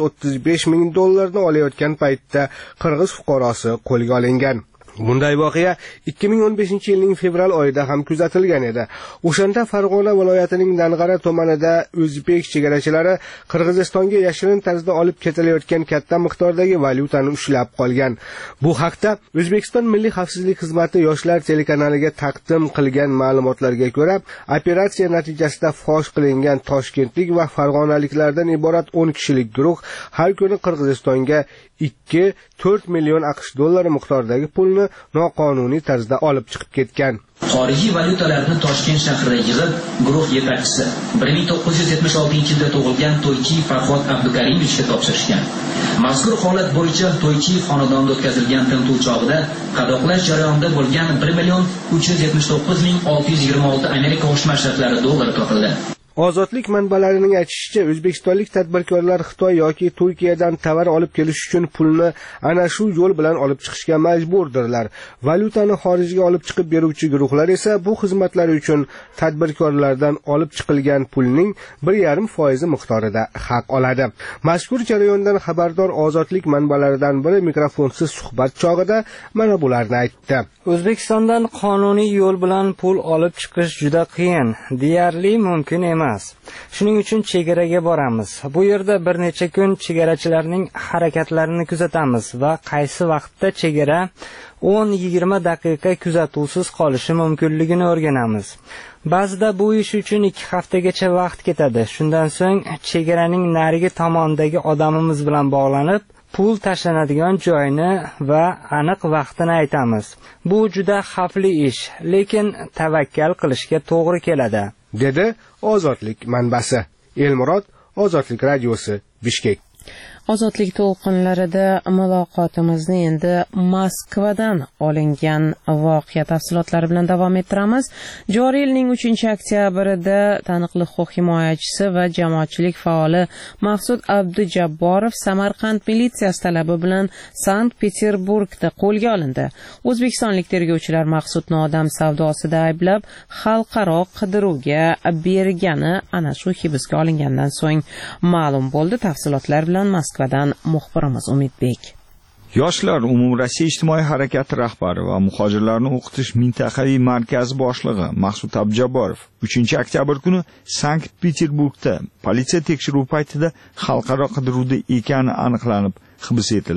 135 ming dollarni olayotgan paytda qirg'iz fuqarosi qo'lga olingan. Bunday voqea 2015-yilning fevral oyida ham kuzatilgan edi. O'shanda Farg'ona viloyatining Dang'ara tumanida o'zbek chegarachilari Qirg'izistonga yashirin tarzda olib ketilayotgan katta miqdordagi valyutani ushlab qolgan. Bu haqda O'zbekiston Milliy xavfsizlik xizmati yoshlar telekanaliga taqdim qilgan ma'lumotlarga ko'ra, operatsiya natijasida fosh qilingan toshkentlik va farg'onaliklardan iborat 10 kishilik guruh har kuni Qirg'izistonga 2-4 million AQSh dollari miqdoridagi pulni noqonuniy tarzda olib chiqib ketgan. Xorijiy valyutalarni Toshkent shahrida yig'ib, guruh yetakchisi 1976-yilda tug'ilgan To'ychiyev Farhod Abdukarimovga topshirishgan. Mazkur holat bo'yicha To'ychiyev xonadonida o'tkazilgan tintuv chog'ida qadoqlash jarayonida bo'lgan 1,379,626 Amerika Qo'shma Shtatlari dollari topildi. Ozodlik manbalarining aytishicha, o'zbekistonlik tadbirkorlar Xitoy yoki Turkiyadan tovar olib kelish uchun pulni ana shu yo'l bilan olib chiqishga majburdirlar. Valyutani xorijga olib chiqib beruvchi guruhlar esa bu xizmatlar uchun tadbirkorlardan olib chiqilgan pulning 1,5% miqdorida haq oladi. Mazkur jarayondan xabardor ozodlik manbalaridan biri mikrofonsiz suhbat chog'ida mana bularni aytdi. O'zbekistondan qonuniy yo'l bilan pul olib chiqish juda qiyin, deyarli mumkin emas. Shuning uchun chegaraga boramiz. Bu yerda bir necha kun chegarachilarning harakatlarini kuzatamiz va qaysi vaqtda chegara 10-20 daqiqa kuzatuvsiz qolishi mumkinligini o'rganamiz. Ba'zida bu ish uchun 2 haftagacha vaqt ketadi. Shundan so'ng chegaraning narigi tomonidagi odamimiz bilan bog'lanib, pul tashlanadigan joyini va aniq vaqtini aytamiz. Bu juda xavfli ish, lekin tavakkal qilishga to'g'ri keladi, dedi Ozodlik manbasi. Elmurod, Ozodlik radiosi, Bishkek. Ozodlik to'lqinlarida muloqotimizni endi Moskvadan olingan voqea tafsilotlari bilan davom ettiramiz. Joriy yilning 3-oktyabrida taniqli huquq himoyachisi va jamoatchilik faoli Maqsud Abdujabborov Samarqand militsiyasi talabi bilan Sankt-Peterburgda qo'lga olindi. O'zbekistonlik tergovchilar Maqsudni odam savdosida ayblab, xalqaro qidiruvga bergani ana shu hibsga olingandan so'ng ma'lum bo'ldi. Tafsilotlar bilan Moskvadan muxbirimiz Umidbek. Yoshlar umumrossiya ijtimoiy harakati rahbari va muhojirlarni o'qitish mintaqaviy markazi boshlig'i Maqsud Abdujabborov 3-oktyabr kuni Sankt-Peterburgda politsiya tekshiruvi paytida xalqaro qidiruvda ekani aniqlanib hibs etildi.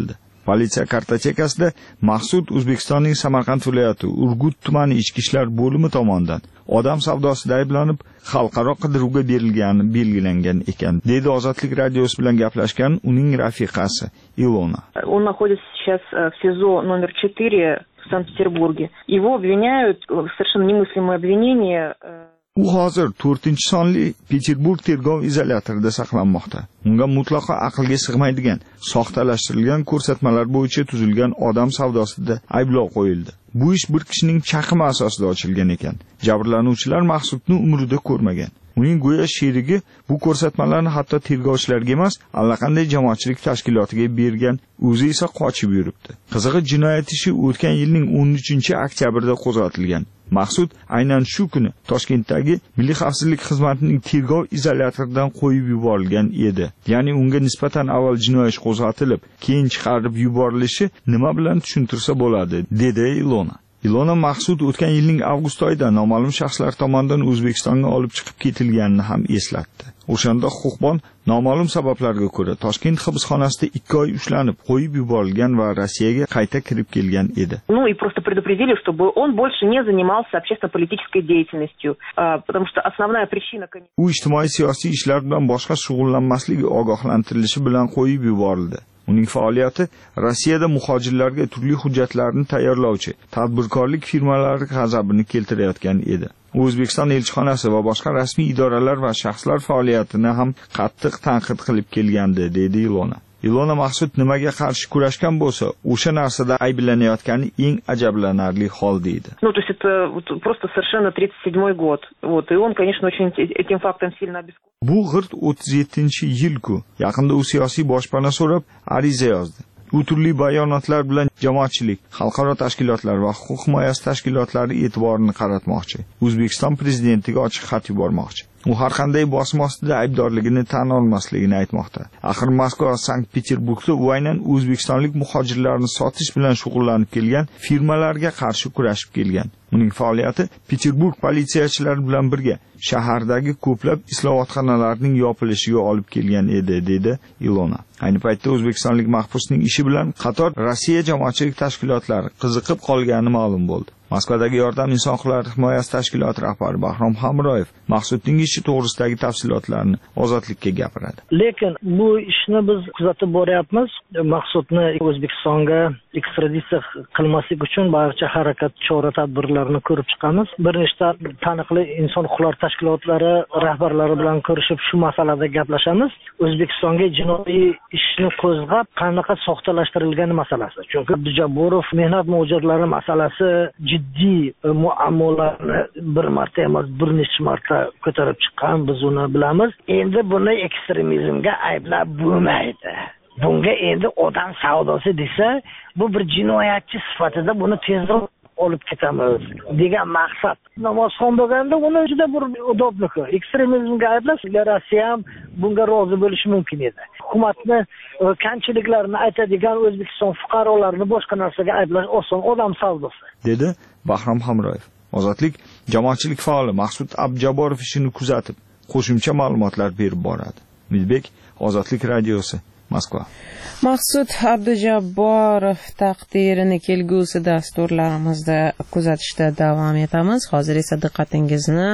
Politsiya kartotekasida Maqsud O'zbekistonning Samarqand viloyati Urgut tumani ichki ishlar bo'limi tomonidan odam savdosida ayblanib xalqaro qidiruvga berilgani belgilangan ekan, dedi Ozodlik radiosi bilan gaplashgan uning rafiqasi Ilona. Он находится сейчас в СИЗО номер 4 в Санкт-Петербурге. Его обвиняют в совершенно немыслимое обвинение. U hozir 4-sonli Peterburg tergov izolyatorida saqlanmoqda. Unga mutlaqo aqlga sig'maydigan, soxtalashtirilgan ko'rsatmalar bo'yicha tuzilgan odam savdosida ayblov qo'yildi. Bu ish bir kishining chaqimi asosida ochilgan ekan. Jabrlanuvchilar Maqsudni umrida ko'rmagan. Uning go'yo sherigi bu ko'rsatmalarni hatto tergovchilarga emas, allaqanday jamoatchilik tashkilotiga bergan, o'zi esa qochib yuribdi. Qizig'i, jinoyat ishi o'tgan yilning 13-oktyabrida qo'zg'atilgan. Maqsud aynan shu kuni Toshkentdagi Milliy xavfsizlik xizmatining tergov izolyatoridan qo'yib yuborilgan edi. Ya'ni unga nisbatan avval jinoiy ish qo'zg'atilib, keyin chiqarib yuborilishi nima bilan tushuntirsa bo'ladi, dedi Ilona. Ilona Maqsud o'tgan yilning avgust oyida noma'lum shaxslar tomonidan O'zbekistonga olib chiqib ketilganini ham eslatdi. O'shanda huquqbon noma'lum sabablarga ko'ra Toshkent hibsxonasida 2 oy ushlanib, qo'yib yuborilgan va Rossiyaga qayta kirib kelgan edi. Ну и просто предупредили, чтобы он больше не занимался общественно-политической деятельностью, потому что основная причина... U ijtimoiy siyosiy ishlar bilan boshqa shug'ullanmasligi ogohlantirilishi bilan qo'yib yuborildi. Uning faoliyati Rossiyada muhojirlarga turli hujjatlarni tayyorlovchi tadbirkorlik firmalari g'azabini keltirayotgan edi. O'zbekiston elchixonasi va boshqa rasmiy idoralar va shaxslar faoliyatini ham qattiq tanqid qilib kelgandi, dedi Ilona. Ilona Maqsud nimaga qarshi kurashgan bo'lsa, o'sha narsada ayblanayotgani eng ajablanarli hol deydi. Ну, то есть это просто совершенно 37-й год. Вот, и он, конечно, очень этим фактом сильно обескуражен. Bu g'irt 37-yil-ku. Yaqinda u siyosiy boshpana so'rab ariza yozdi. U turli bayonotlar bilan jamoatchilik, xalqaro tashkilotlar va huquq himoyasi tashkilotlari e'tiborini qaratmoqchi. O'zbekiston prezidentiga ochiq xat yubormoqchi. U har qanday bosim ostida aybdorligini tan olmasligini aytmoqda. Axir Moskva va Sankt-Peterburgda u aynan o'zbekistonlik muhojirlarni sotish bilan shug'ullanib kelgan firmalarga qarshi kurashib kelgan. Uning faoliyati Peterburg politsiyachilari bilan birga shahardagi ko'plab islohotxonalarning yopilishiga olib kelgan edi, dedi Ilona. Ayni paytda o'zbekistonlik mahbusning ishi bilan qator Rossiya jamoatchilik tashkilotlari qiziqib qolgani ma'lum bo'ldi. Moskvadagi Yordam inson huquqlari himoyasi tashkiloti rahbari Bahrom Hamroyev Maqsudning ishi to'g'risidagi tafsilotlarni Ozodlikka gapiradi. Lekin bu ishni biz kuzatib boryapmiz. Maqsudni O'zbekistonga ekstraditsiya qilmaslik uchun barcha harakat chora-tadbirlarini ko'rib chiqamiz. Bir nechta taniqli inson huquqlari tashkilotlari rahbarlari bilan ko'rishib shu masalada gaplashamiz. O'zbekistonga jinoiy ishni qo'zg'ab qanaqa soxtalashtirilgani masalasi. Chunki Abdujaborov mehnat muhojirlari masalasi jiddiy muammolarni bir marta emas, bir necha marta ko'tarib chiqqan, biz uni bilamiz. Endi buni ekstremizmga ayblab bo'lmaydi. Bunga endi odam savdosi desa, bu bir jinoyatchi sifatida buni tezroq olib ketamiz degan maqsad. Namozxon bo'lganda uni juda bir udobniki. Ekstremizmga ayblasa, Rossiya ham bunga rozi bo'lishi mumkin edi. Hukumatni kamchiliklarini aytadigan O'zbekiston fuqarolarini boshqa narsaga ayblash oson, odam savdosi, dedi Bahrom Hamroyev. Ozodlik jamoatchilik faoli Maqsud Abdujaborov ishini kuzatib, qo'shimcha ma'lumotlar berib boradi. Umidbek, Ozodlik radiosi, Moskva. Maqsud Abdujaborov taqdirini kelgusi dasturlarimizda kuzatishda davom etamiz. Hozir esa diqqatingizni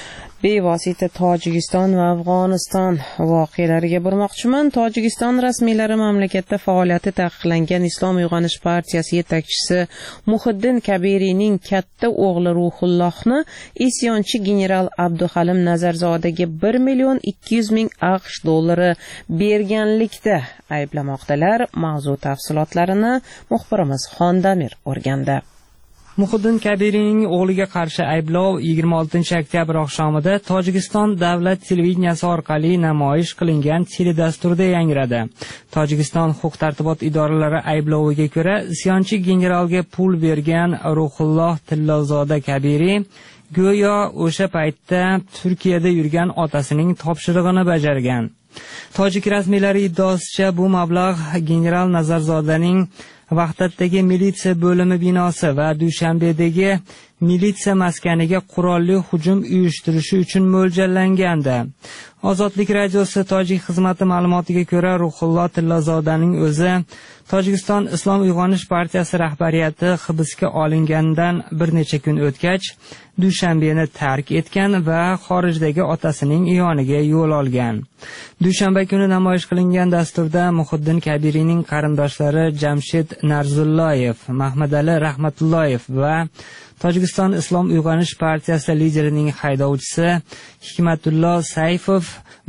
bevosita Tojikiston va Afg'oniston voqealariga burmoqchiman. Tojikiston rasmiylari mamlakatda faoliyati taqiqlangan Islom uyg'onish partiyasi yetakchisi Muhiddin Kabiriyning katta o'g'li Ruhullohni isyonchi general Abduhalim Nazarzodaga 1,200,000 AQSh dollari berganlikda ayblamoqdalar. Mavzu tafsilotlarini muxbirimiz Xondamir o'rgandi. Muhiddin Kabiriyning o'g'liga qarshi ayblov 26-oktyabr oqshomida Tojikiston davlat televideniyasi orqali namoyish qilingan teledasturda yangradi. Tojikiston huquq-tartibot idoralari aybloviga ko'ra, isyonchi generalga pul bergan Ruhulloh Tillozoda Kabiriy go'yo o'sha paytda Turkiyada yurgan otasining topshirig'ini bajargan. Tojik rasmiylari iddaosicha bu mablag' general Nazarzodaning Vahdatdagi militsiya bo'limi binosi va Dushanbedagi militsiya maskaniga qurolli hujum uyushtirishi uchun mo'ljallangandi. Ozodlik radiosi tojik xizmati ma'lumotiga ko'ra, Ruhullo Tillazodaning o'zi Tojikiston Islom uyg'onish partiyasi rahbariyati hibsga olingandan bir necha kun o'tgach, Dushanbeni tark etgan va xorijdagi otasining yoniga yo'l olgan. Dushanba kuni namoyish qilingan dasturda Muhiddin Kabiriyning qarindoshlari Jamshid Narzulloyev, Mahmadali Rahmatulloyev va Tojikiston Islom uyg'onish partiyasi liderining haydovchisi Hikmatullo Sayfov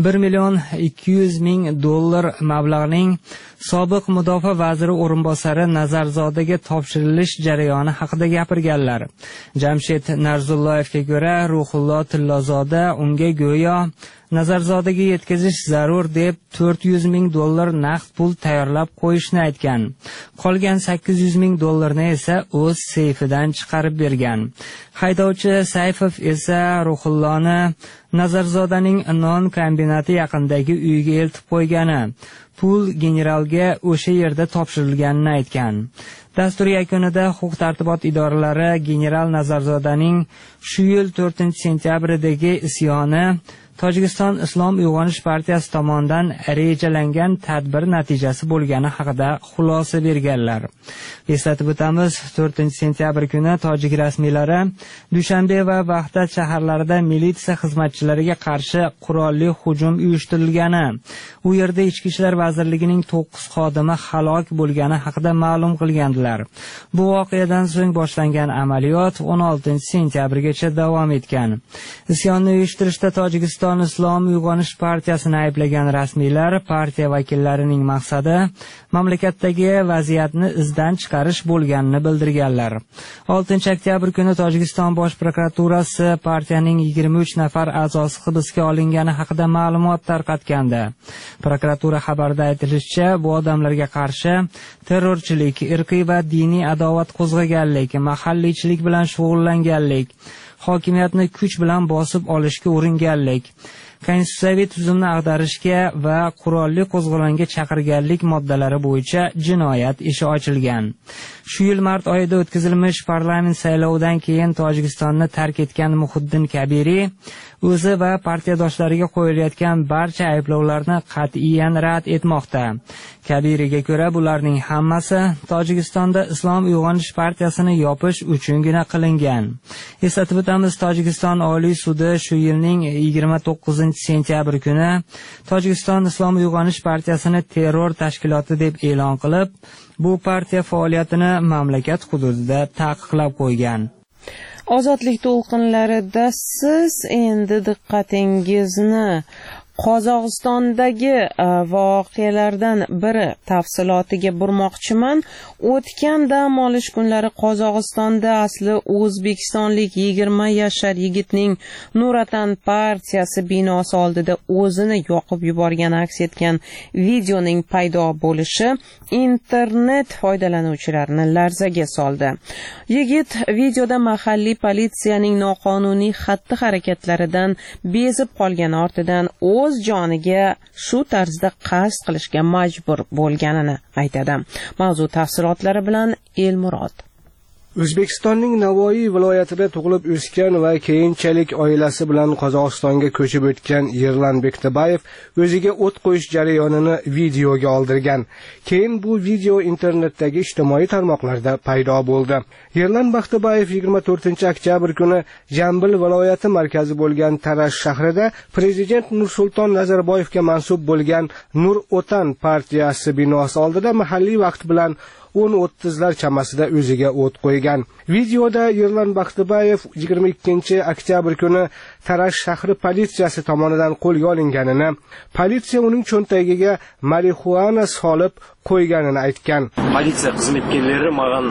$1,200,000 mablag'ning sobiq mudofaa vaziri o'rinbosari Nazarzodaga topshirilish jarayoni haqida gapirganlar. Jamshid Narzulloyevga ko'ra, Ruhullo Tillazoda unga go'yo Nazarzodaga yetkazish zarur deb $400,000 naqd pul tayyorlab qo'yishni aytgan. Qolgan $800,000 esa o'z seyfidan chiqarib bergan. Haydovchi Sayfov esa Ruhulloni Nazarzodaning non kombinati yaqindagi uyiga eltib qo'ygani, pul generalga o'sha yerda topshirilganini aytgan. Dastur yakunida huquq-tartibot idoralari general Nazarzodaning shu yil 4-sentyabrdagi isyoni Tojikiston Islom uyg'onish partiyasi tomonidan rejalangan tadbir natijasi bo'lgani haqida xulosa berganlar. Eslatib o'tamiz, 4-sentyabr kuni tojik rasmiylari Dushanbe va Vahdat shaharlarida militsiya xizmatchilariga qarshi qurolli hujum uyushtirilgani, u yerda Ichki ishlar vazirligining 9 xodimi halok bo'lgani haqida ma'lum qilgandilar. Bu voqeadan so'ng boshlangan amaliyot 16-sentyabrgacha davom etgan. Isyonni uyushtirishda Tojikiston Islom uyg'onish partiyasini ayblagan rasmiylar partiya vakillarining maqsadi mamlakatdagi vaziyatni izdan chiqarish bo'lganini bildirganlar. 6-oktyabr kuni Tojikiston bosh prokuraturasi partiyaning 23 nafar a'zosi hibsga olingani haqida ma'lumot tarqatgandi. Prokuratura xabarida aytilishicha, bu odamlarga qarshi terrorchilik, irqiy va diniy adovat qo'zg'aganlik, mahalliychilik bilan shug'ullanganlik, hokimiyatni kuch bilan bosib olishga uringanlik, konstitutsiyaviy tuzumni ag'darishga va qurolli qo'zg'olonga chaqirganlik moddalari bo'yicha jinoyat ishi ochilgan. Shu yil mart oyida o'tkazilmish parlament saylovidan keyin Tojikistonni tark etgan Muhiddin Kabiriy o'zi va partiyadoshlariga qo'yilayotgan barcha ayblovlarni qat'iyan rad etmoqda. Kabiriyga ko'ra, bularning hammasi Tojikistonda Islom uyg'onish partiyasini yopish uchungina qilingan. Eslatib o'tamiz, Tojikiston Oliy sudi shu yilning 29-sentyabr kuni Tojikiston Islom uyg'onish partiyasini terror tashkiloti deb e'lon qilib, bu partiya faoliyatini mamlakat hududida taqiqlab qo'ygan. Ozodlik to'lqinlarida siz endi diqqatingizni Qozog'istondagi voqealardan biri tafsilotiga burmoqchiman. O'tgan dam olish kunlari Qozog'istonda asli o'zbekistonlik 20 yashar yigitning Nuratan partiyasi binosi oldida o'zini yoqib yuborgani aks etgan videoning paydo bo'lishi internet foydalanuvchilarini larzaga soldi. Yigit videoda mahalliy politsiyaning noqonuniy xatti-harakatlaridan bezib qolgani ortidan o'z joniga shu tarzda qasd qilishga majbur bo'lganini aytadi. Mavzu tafsilotlari bilan Elmurod. O'zbekistonning Navoiy viloyatida tug'ilib o'sgan va keyinchalik oilasi bilan Qozog'istonga ko'chib o'tgan Yerlan Bektabayev o'ziga o't qo'yish jarayonini videoga oldirgan. Keyin bu video internetdagi ijtimoiy tarmoqlarda paydo bo'ldi. Yerlan Bektabayev 24-oktyabr kuni Jambil viloyati markazi bo'lgan Tarash shahrida prezident Nursulton Nazarboyevga mansub bo'lgan Nur Otan partiyasi binosi oldida mahalliy vaqt bilan 10:30lar chamasida o'ziga o't qo'ygan. Videoda Yerlan Bektabayev 22-oktyabr kuni Tarash shahri politsiyasi tomonidan qo'lga olinganini, politsiya uning cho'ntagiga marixuana solib qo'yganini aytgan. Politsiya xizmatchilari menga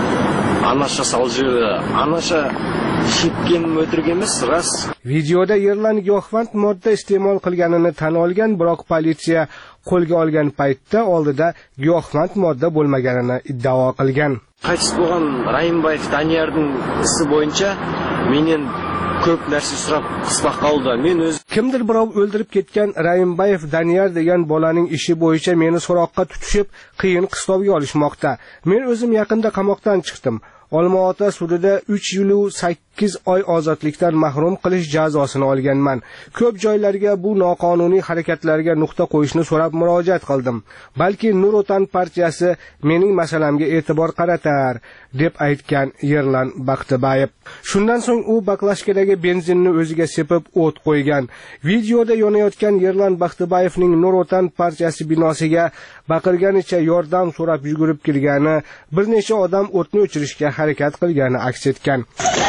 anaша saljiga, anaша shipkin o'tirganmiz, ras. Videoda Yerlan giyohvand modda iste'mol qilganini tan olgan, biroq politsiya qo'lga olgan paytda oldida giyohvand modda bo'lmaganini iddao qilgan. Qaytis bo'lgan Rayimbayev Daniyarning isi bo'yicha menen ko'p narsa so'rab qisqa qoldi. Men kimdir birov o'ldirib ketgan Rayimbayev Daniyar degan bolaning ishi bo'yicha meni so'roqqa tutishib, qiyin qistovga olishmoqda. Men o'zim yaqinda qamoqdan chiqdim. Olmaota sudida 3 yil 8 oy ozodlikdan mahrum qilish jazosini olganman. Ko'p joylarga bu noqonuniy harakatlarga nuqta qo'yishni so'rab murojaat qildim. Balki Nur Otan partiyasi mening masalamga e'tibor qaratar, deb aytgan Yerlan Baxtibayev. Shundan so'ng u baklashkadagi benzinni o'ziga sepib o't qo'ygan. Videoda yonayotgan Yerlan Baxtibayevning Nur Otan partiyasi binosiga baqirganicha yordam so'rab yugurib kirgani, bir necha odam o'tni o'chirishga harakat qilgani aks etgan.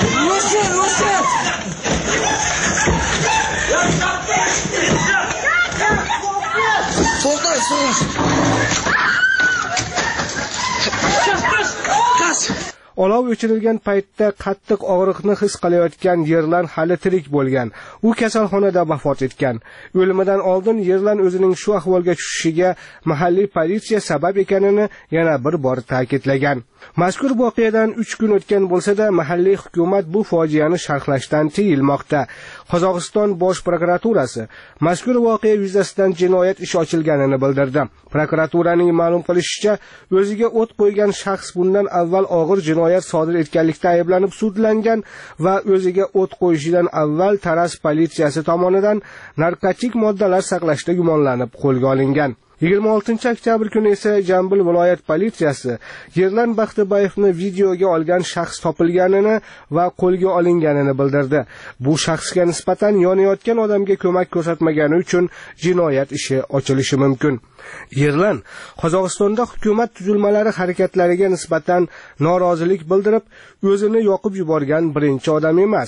Olov o'chirilgan paytda qattiq og'riqni his qilayotgan Yerlan hali tirik bo'lgan. U kasalxonada vafot etgan. O'limidan oldin Yerlan o'zining shu ahvolga tushishiga mahalliy politsiya sabab ekanini yana bir bor ta'kidlagan. Mazkur voqeadan 3 kun o'tgan bo'lsa-da, mahalliy hukumat bu fojiani sharhlashdan tiyilmoqda. Qozog'iston bosh prokuraturasi mazkur voqea yuzasidan jinoyat ishi ochilganini bildirdi. Prokuraturaning ma'lum qilishicha, o'ziga o't qo'ygan shaxs bundan avval og'ir jinoyat sodir etganlikda ayblanib sudlangan va o'ziga o't qo'yishidan avval Taraz politsiyasi tomonidan narkotik moddalar saqlashda gumonlanib qo'lga olingan. 26 oktyabr kuni esa Jambil viloyat politsiyasi Yerlan Baxtibayevni videoga olgan shaxs topilganini va qo'lga olinganini bildirdi. Bu shaxsga nisbatan yonayotgan odamga ko'mak ko'rsatmagani uchun jinoyat ishi ochilishi mumkin. Yerlan Qozog'istonda hukumat tuzilmalari harakatlariga nisbatan norozilik bildirib, o'zini yoqib yuborgan birinchi odam emas.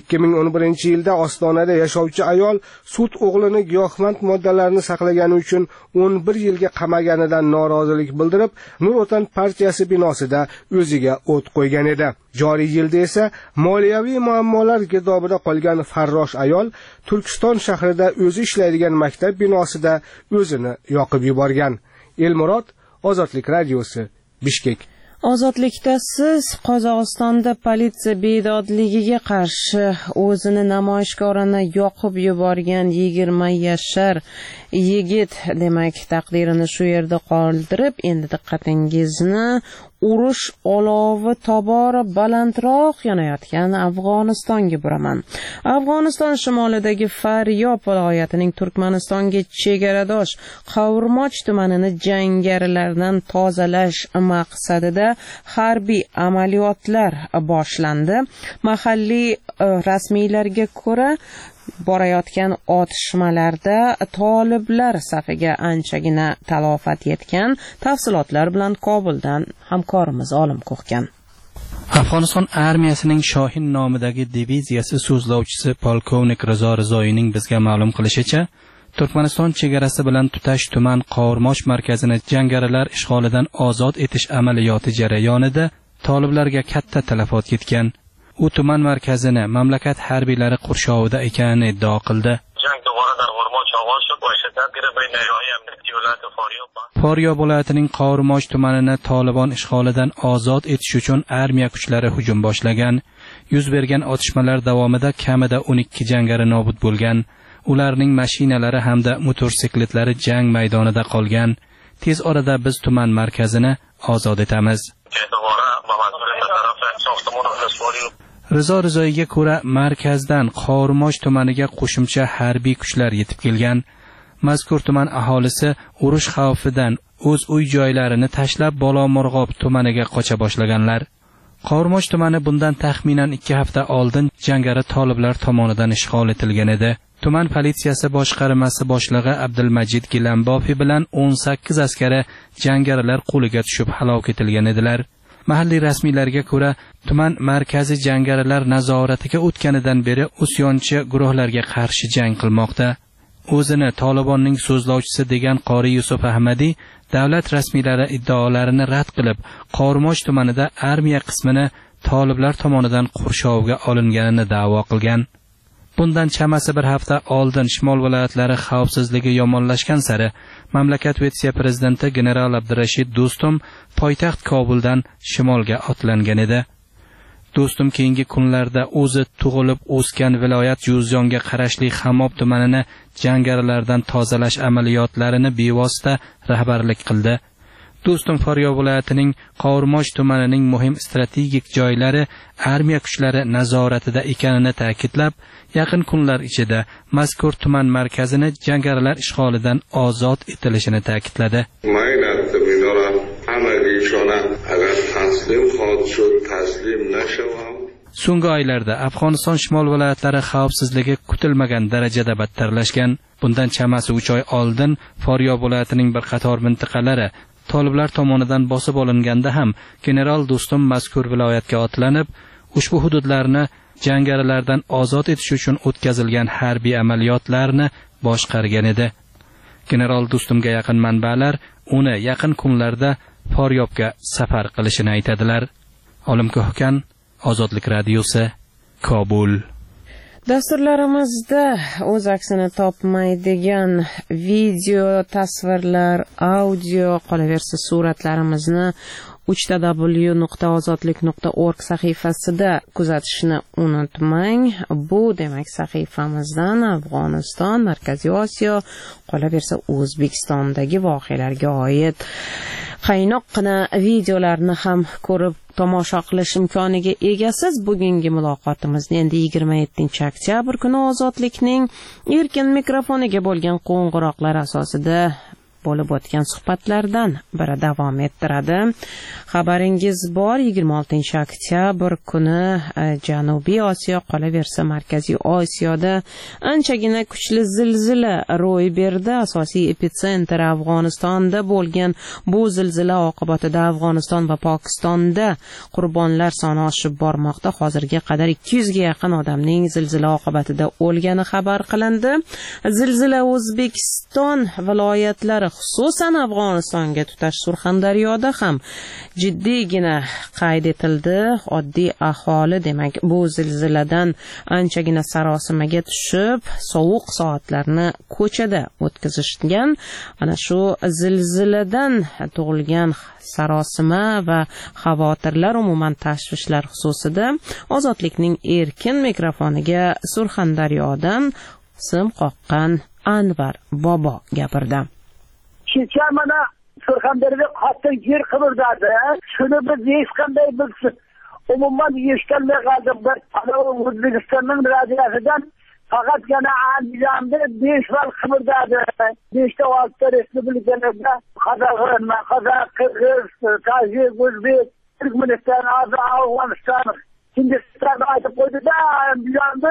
2011-yilda Ostonada yashovchi ayol sud o'g'lini giyohvand moddalarni saqlagani uchun 11 yilga qamaganidan norozilik bildirib, Nur Otan partiyasi binosida o'ziga o't qo'ygan edi. Joriy yilda esa moliyaviy muammolar girdobida qolgan farrosh ayol Turkiston shahrida o'zi ishlaydigan maktab binosida o'zini yoqib yuborgan. Elmurod, Ozodlik radiosi, Bishkek. Ozodlikda siz Qozog'istonda politsiya bedodligiga qarshi o'zini namoyishkorona yoqib yuborgan 20 yashar yigit demak taqdirini shu yerda qoldirib, endi diqqatingizni urush olovi tobora balandroq yonayotgan Afg'onistonga buraman. Afg'oniston shimolidagi Faryob viloyatining Turkmanistonga chegaradosh Qovurmoch tumanini jangarilardan tozalash maqsadida harbiy amaliyotlar boshlandi. Mahalliy rasmiylarga ko'ra, borayotgan otishmalarda toliblar safiga anchagina talofat yetgan. Tafsilotlar bilan Kobuldan hamkorimiz Olim Qo'xgan. Afg'oniston armiyasining Shohin nomidagi diviziyasi so'zlovchisi polkovnik Rizo Rizoyning bizga ma'lum qilishicha, Turkmaniston chegarasi bilan tutash tuman Qovurmoch markazini jangarilar ishg'olidan ozod etish amaliyoti jarayonida toliblarga katta talafot yetgan. U tuman markazini mamlakat harbiylari qurshovida ekanini iddao qildi. Faryob viloyatining Qovurmoch tumanini Tolibon ishg'olidan ozod etish uchun armiya kuchlari hujum boshlagan. Yuz bergan otishmalar davomida kamida 12 jangari nobud bo'lgan. Ularning mashinalari hamda motosikletlari jang maydonida qolgan. Tez orada biz tuman markazini ozod etamiz. Rizo Rizoyga ko'ra, markazdan Qovurmoch tumaniga qo'shimcha harbiy kuchlar yetib kelgan. Mazkur tuman aholisi urush xavfidan o'z uy joylarini tashlab Bolomorg'ob tumaniga qocha boshlaganlar. Qovurmoch tumani bundan taxminan 2 hafta oldin jangari toliblar tomonidan ishg'ol etilgan edi. Tuman politsiyasi boshqarmasi boshlig'i Abdulmajid Gilambofi bilan 18 askari jangarilar qo'liga tushib halok etilgan edilar. Mahalliy rasmiylarga ko'ra, tuman markazi jangarilar nazoratiga o'tganidan beri usyonchi guruhlarga qarshi jang qilmoqda. O'zini Tolibonning so'zlovchisi degan qori Yusuf Ahmadi davlat rasmiylari iddaolarini rad qilib, Qovurmoch tumanida armiya qismini toliblar tomonidan qurshovga olinganini da'vo qilgan. Bundan chamasi bir hafta oldin shimol viloyatlari xavfsizligi yomonlashgan sari mamlakat vitse-prezidenti general Abdurashid Do'stum poytaxt Kobuldan shimolga otlangan edi. Do'stum keyingi kunlarda o'zi tug'ilib o'sgan viloyat Juzjonga qarashli Hamob tumanini jangarilardan tozalash amaliyotlarini bevosita rahbarlik qildi. Do'stum Farg'ona viloyatining Qovurmosh tumanining muhim strategik joylari armiya kuchlari nazoratida ekanini ta'kidlab, yaqin kunlar ichida mazkur tuman markazini jangarilar ishg'olidan ozod etilishini ta'kidladi. So'nggi oylarda Afg'oniston shimol viloyatlari xavfsizligi kutilmagan darajada battarlashgan. Bundan chamasi 3 oy oldin Farg'ona viloyatining bir qator mintaqalari toliblar tomonidan bosib olinganda ham general Do'stum mazkur viloyatga otlanib, ushbu hududlarni jangarilardan ozod etish uchun o'tkazilgan harbiy amaliyotlarni boshqargan edi. General Do'stumga yaqin manbalar uni yaqin kunlarda Faryobga safar qilishini aytadilar. Olim Ko'hkan, Ozodlik radiosi, Kobul. Dasturlarimizda o'z aksini topmaydigan video, tasvirlar, audio, qolaversa suratlarimizni www.ozodlik.org sahifasida kuzatishni unutmang. Bu demak sahifamizdan Afg'oniston, Markaziy Osiyo, qolaversa O'zbekistondagi voqealarga oid qaynoqqina videolarni ham ko'rib tomosha qilish imkoniga egasiz. Bugungi muloqotimizni endi 27-oktyabr kuni Ozodlikning erkin mikrofoniga bo'lgan qo'ng'iroqlar asosida bo'lib o'tgan suhbatlardan biri davom ettiradi. Xabaringiz bor, 26-oktyabr kuni Janubiy Osiyo, qolaversa Markaziy Osiyoda anchagina kuchli zilzila ro'y berdi. Asosiy epitsentr Afg'onistonda bo'lgan bu zilzila oqibatida Afg'oniston va Pokistonda qurbonlar soni oshib bormoqda. Hozirga qadar 200 ga yaqin odamning zilzila oqibatida o'lgani xabar qilindi. Zilzila O'zbekiston viloyatlari, xususan Afg'onistonga tutash Surxondaryoda ham jiddiygina qayd etildi. Oddiy aholi demak bu zilziladan anchagina sarosimaga tushib, sovuq soatlarni ko'chada o'tkazishgan. Ana shu zilziladan tug'ilgan sarosima va xavotirlar, umuman tashvishlar xususida Ozodlikning erkin mikrofoniga Surxondaryodan sim qoqqan Anvar bobo gapirdi. Kecha mana Surxondaryoda qattiq yer qimirladi. Shuni biz hech qanday bilsin. Umuman eshitolmay qoldim. O'zbekistonning radiosidan faqatgina Andijonda 5 val qimirladi. 5 ta 6 ta respublikalarda Qozog'iston, Qirg'iz, Tojik, O'zbek, Turkmaniston, Afg'oniston, Hindiston aytib qo'ydi-da, Andijonda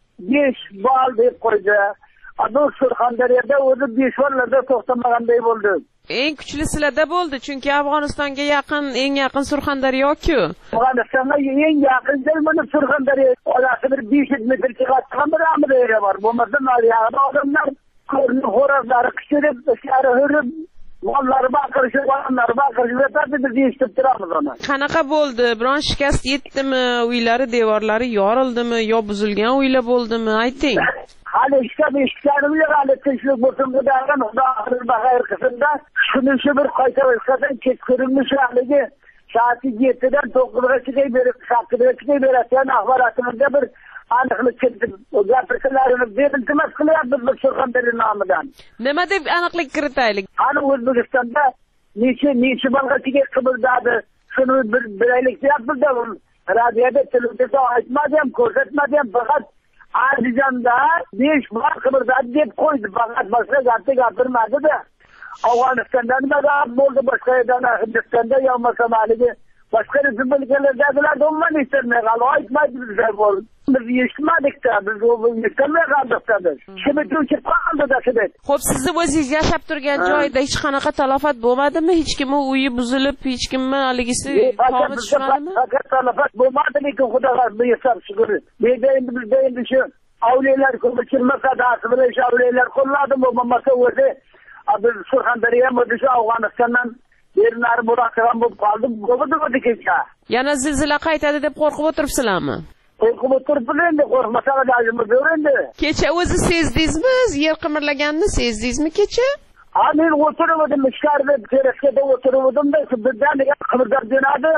5 val deb qo'ydi. Adı Surxondaryoda o'zi 5 vallarda to'xtamaganday bo'ldi. Eng kuchli sizlarda bo'ldi, chunki Afg'onistonga eng yaqin Surxondaryo-ku. Afg'onistonga eng yaqin mana Surxondaryo. Orasi bir 500 metr chiqadigan bir amaliya bor. Bo'lmasa nariyada odamlar ko'rni xo'rozlari qishirib, ichkari hurib, mollar baqirishib, odamlar baqirishib o'tadi, biz eshitib turamiz uni. Qanaqa bo'ldi? Biron shikast yetdimi? Uylari devorlari yorildimi yo buzilgan uylar bo'ldimi? Ayting. Hali eshitganim yo'q, hali tinchlik bo'lsin degan Xudo axir baxayr qilsin-da. Shuni bir qayta o'tsadan kechqurunni haligi soat 7dan 9gacha berib, 8gacha beradigan axborotimizda bir aniqlik kiritib gapirsalarni iltimos qilyapmiz biz Surxondaryo nomidan. Nima deb aniqlik kiritaylik? Hali O'zbekistonda necha balg'achiga qibildadi. Shuni bir bilaylik deyapmiz-da. Radioda, televizorda aytmadim, ko'rsatmadim, faqat Andijonda 5 val qimirladi deb qo'ydi. Faqat boshqa gapni gapirmadi-da. Afg'onistonda nima bo'ldi, boshqa yerdan Hindistonda yo'qmasa maligi boshqa respublikalardagilar umuman eshitmay qoldi, aytmaydi bizlar bo'ldi. Biz eshitmadik-da, biz eshitmay qoldik-da. Shuni uchun qoldi-da shunday. Xo'p, sizni o'zingiz yashab turgan joyda hech qanaqa talafot bo'lmadimi? Hech kimning uyi buzilib, hech kimni haligisi tomi tushmadimi? Faqat talafot bo'lmadi, lekin Xudoga yasab shukr. Bizda endi shu avliyolar ko'pchilik sadasi bilan shu avliyolar qo'lladimi, bo'lmasa o'zi biz Surxondaryo o'zi Afg'onistondan yernari muroqaban bo'lib qoldi. Bo'ldi kecha. Yana zilzila qaytadi deb qo'rqib o'tiribsizlarmi? Qo'rqib o'tiribman endi, qo'rqmasa lozim endi. Kecha o'zi sezdingizmi? Yer qimirlaganini sezdingizmi kecha? Men o'tirdim, ichkarida terraskada o'tirdim-da, birdan qimirlab jo'nadi.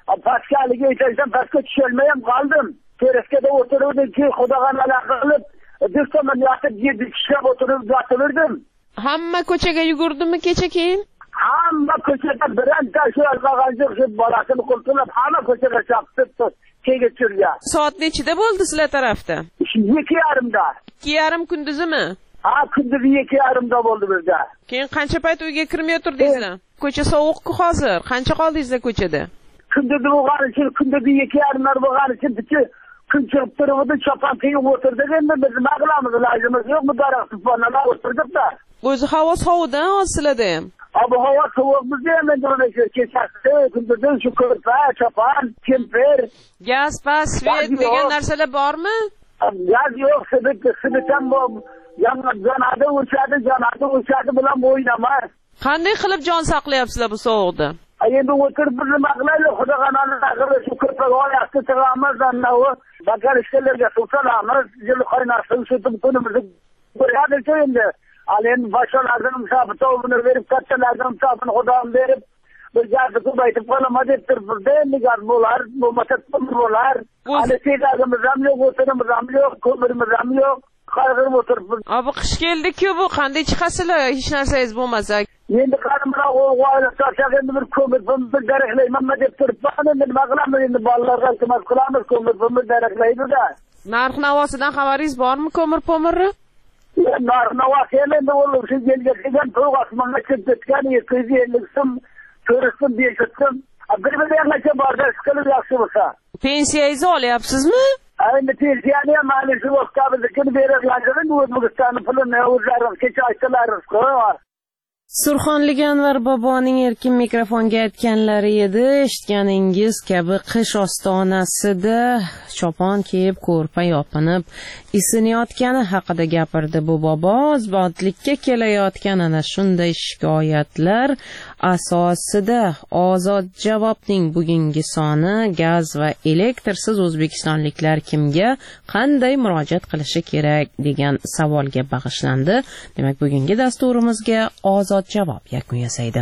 Pastga etajdan pastga tusholmay ham qoldim. Terraskada o'tirdim, keyin Xudoga aloqa qilib, do'stimni yotib, yedi tishlab o'tirib yotaverdim. Hamma ko'chaga yugurdimi kecha keyin? hamma ko'chada biranta shu alqog'anjiq shu bolasini qulflab hamma ko'chaga chaqib kega tushirgan. Soat nechida bo'ldi sizlar tarafda? 2:30da. 2:30 kunduzimi? Ha, kunduzi 2:30da bo'ldi bizda. Keyin qancha payt uyga kirmay turdingizlar? Ko'cha sovuq-ku hozir. Qancha qoldingizlar ko'chada? Kunduzi bo'lgani uchun, kunduzi 2:30 bo'lgani uchun kun chiqib turibdi, chopon kiyib o'tirdik. Endi biz nima qilamiz? Ilojimiz yo'q, bu daraxt tufonlar o'tiribdi. O'zi havo sovuqdan sizlarda ham. Abi havo sovuq bizda ham endi kechasi, kunduzi shu ko'rpa, chopon, kemper, gaz, svet degan narsalar bormi? Gaz yo'q, svet ham bor. Jonada o'chadi bilan o'ynamas. Qanday qilib jon saqlayapsizlar bu sovuqda? Endi o'tirib biz nima qilaylik? Xudo xonani qilib shu ko'rpaga oyoqni tig'amiz, anavi bakar ishlarga suv solamiz, jil qaynatib sutib kunimizni ko'radiku endi. Endi boshqalardan musofirni berib, kattalardan musofirni xudoim berib, bir gazni ko'paytib qolaman deb turibdi. Endi gaz bo'lar, bo'lmasa bo'lar. Hali tegagimiz ham yo'q, o'tirimiz ham yo'q, ko'mirimiz ham yo'q. Qayg'urib o'tiribmiz. Abi qish keldi-ku, bu qanday chiqasizlar hech narsangiz bo'lmasa? Endi qani bilan o'g'aylar charchab endi bir ko'mir bir daraklayman deb turibman. Endi nima qilamiz? Endi bolalarga iltimos qilamiz, ko'mir daraklaydi-da. Narx-navosidan xabaringiz bormi ko'mir-pomirni? Narx-navosi endi o'lim shu yilga kelgan to'q osmonga chiqib ketgan 250 so'm, 400 so'm, 500 so'm. Bir-birlarga borda qilib yaxshi bo'lsa. Pensiyangizni olyapsizmi? Endi pensiyani ham mana shu vaqtda beradigan O'zbekiston pulini o'zlari kecha aytdilar-ku. Surxonlik Anvar boboning erkin mikrofonga aytganlari edi. Eshitganingiz kabi qish ostonasida chopon kiyib, ko'rpa yopinib, isinayotgani haqida gapirdi bu bobo. Zotlikka kelayotgan ana shunday shikoyatlar asosida Ozod javobning bugungi soni gaz va elektrsiz o'zbekistonliklar kimga qanday murojaat qilishi kerak degan savolga bag'ishlandi. Demak, bugungi dasturimizga Ozod javob yakun yasaydi.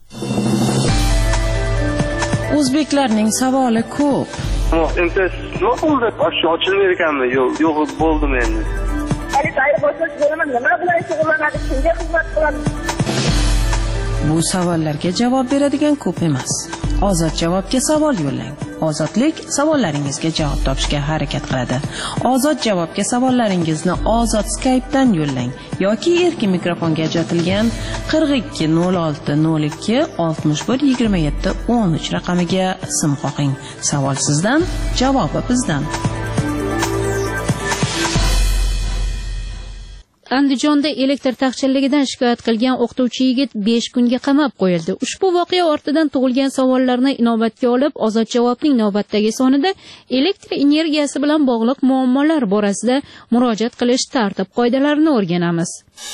O'zbeklarning savoli ko'p. Imtiyoz nima bo'ldi? Ochilmaydi ekanmi? Yo'q, bo'ldimi endi? Hali tayyor bo'lsangiz bo'laman, nima bilan shug'ullanadi, kimga xizmat qiladi? Bu savollarga javob beradigan ko'p emas. Ozod javobga savol yo'llang. Ozodlik savollaringizga javob topishga harakat qiladi. Ozod javobga savollaringizni Ozod Skype'dan yo'llang yoki erkin mikrofonga ajratilgan 42 06 02 61 27 13 raqamiga sim qo'ying. Savol sizdan, javobi bizdan. Andijonda elektr taqchilligidan shikoyat qilgan o'qituvchi yigit 5 kunga qamab qo'yildi. Ushbu voqea ortidan tug'ilgan savollarni inobatga olib, Ozod javobning navbatdagi sonida elektr energiyasi bilan bog'liq muammolar borasida murojaat qilish tartib-qoidalarini o'rganamiz.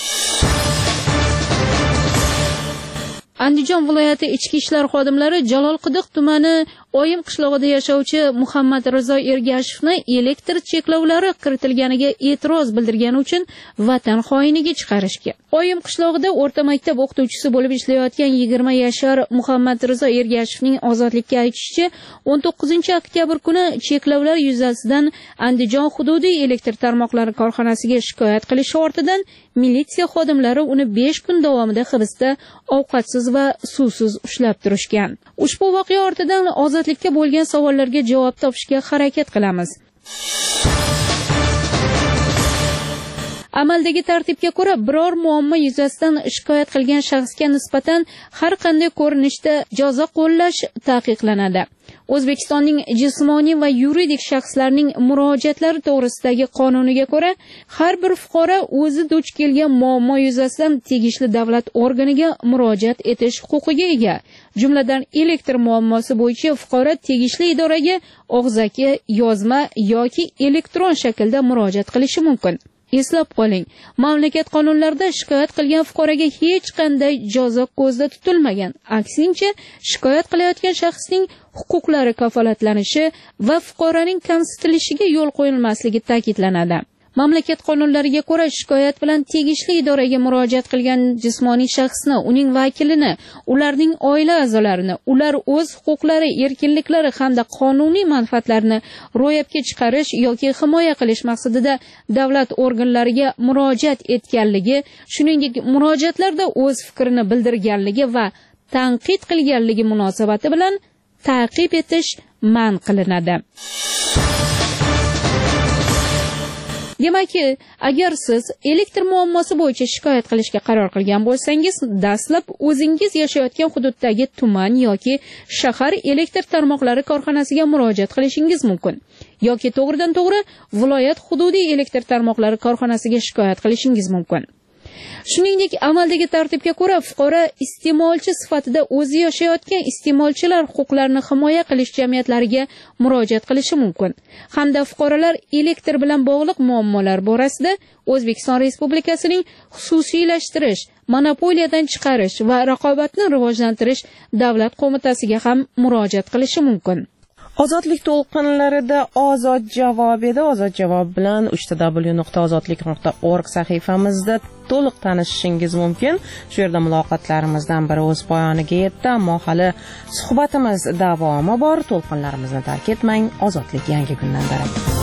Andijon viloyati ichki ishlar xodimlari Jalolquduq tumani Oyim qishlog'ida yashovchi Muhammad Rizo Ergashevni elektr cheklovlari kiritilganiga e'tiroz bildirgani uchun vatan xoiniga chiqarishgan. Oyim qishlog'ida o'rta maktab o'qituvchisi bo'lib ishlayotgan 20 yashar Muhammad Rizo Ergashevning ozodlikka aytishicha, 19-oktyabr kuni cheklovlar yuzasidan Andijon hududiy elektr tarmoqlari korxonasiga shikoyat qilishi ortidan militsiya xodimlari uni 5 kun davomida hibsda ovqatsiz va suvsiz ushlab turishgan. Ushbu voqea ortidan ozodlikka bo'lgan savollarga javob topishga harakat qilamiz. Amaldagi tartibga ko'ra, biror muammo yuzasidan shikoyat qilgan shaxsga nisbatan har qanday ko'rinishda jazo qo'llash taqiqlanadi. O'zbekistonning jismoniy va yuridik shaxslarning murojaatlari to'g'risidagi qonuniga ko'ra, har bir fuqaro o'zi duch kelgan muammo yuzasidan tegishli davlat organiga murojaat etish huquqiga ega. Jumladan, elektr muammosi bo'yicha fuqaro tegishli idoraga og'zaki, yozma yoki elektron shaklda murojaat qilishi mumkin. Eslab qoling, mamlakat qonunlarida shikoyat qilgan fuqaroga hech qanday jazo ko'zda tutilmagan. Aksincha, shikoyat qilayotgan shaxsning huquqlari kafolatlanishi va fuqaroning kamsitilishiga yo'l qo'yilmasligi ta'kidlanadi. Mamlakat qonunlariga ko'ra, shikoyat bilan tegishli idoraga murojaat qilgan jismoniy shaxsni, uning vakilini, ularning oila a'zolarini, ular o'z huquqlari, erkinliklari hamda qonuniy manfaatlarini ro'yobga chiqarish yoki himoya qilish maqsadida davlat organlariga murojaat etganligi, shuningdek, murojaatlarda o'z fikrini bildirganligi va tanqid qilganligi munosabati bilan ta'qib etish man qilinadi. Demak, agar siz elektr muammosi bo'yicha shikoyat qilishga qaror qilgan bo'lsangiz, dastlab o'zingiz yashayotgan hududdagi tuman yoki shahar elektr tarmoqlari korxonasiga murojaat qilishingiz mumkin. Yoki to'g'ridan-to'g'ri viloyat hududiy elektr tarmoqlari korxonasiga shikoyat qilishingiz mumkin. Shuningdek, amaldagi tartibga ko'ra fuqaro iste'molchi sifatida o'zi yashayotgan iste'molchilar huquqlarini himoya qilish jamiyatlariga murojaat qilishi mumkin. Hamda fuqarolar elektr bilan bog'liq muammolar borasida O'zbekiston Respublikasining xususiylashtirish, monopoliyadan chiqarish va raqobatni rivojlantirish davlat qo'mitasiga ham murojaat qilishi mumkin. Ozodlik to'lqinlarida ozod javob edi. Ozod javob bilan www.ozodlik.org sahifamizda to'liq tanishishingiz mumkin. Shu yerda muloqotlarimizdan biri o'z poyoniga yetdi, ammo hali suhbatimiz davomi bor. To'lqinlarimizni tark etmang. Ozodlik yangi kundan darak.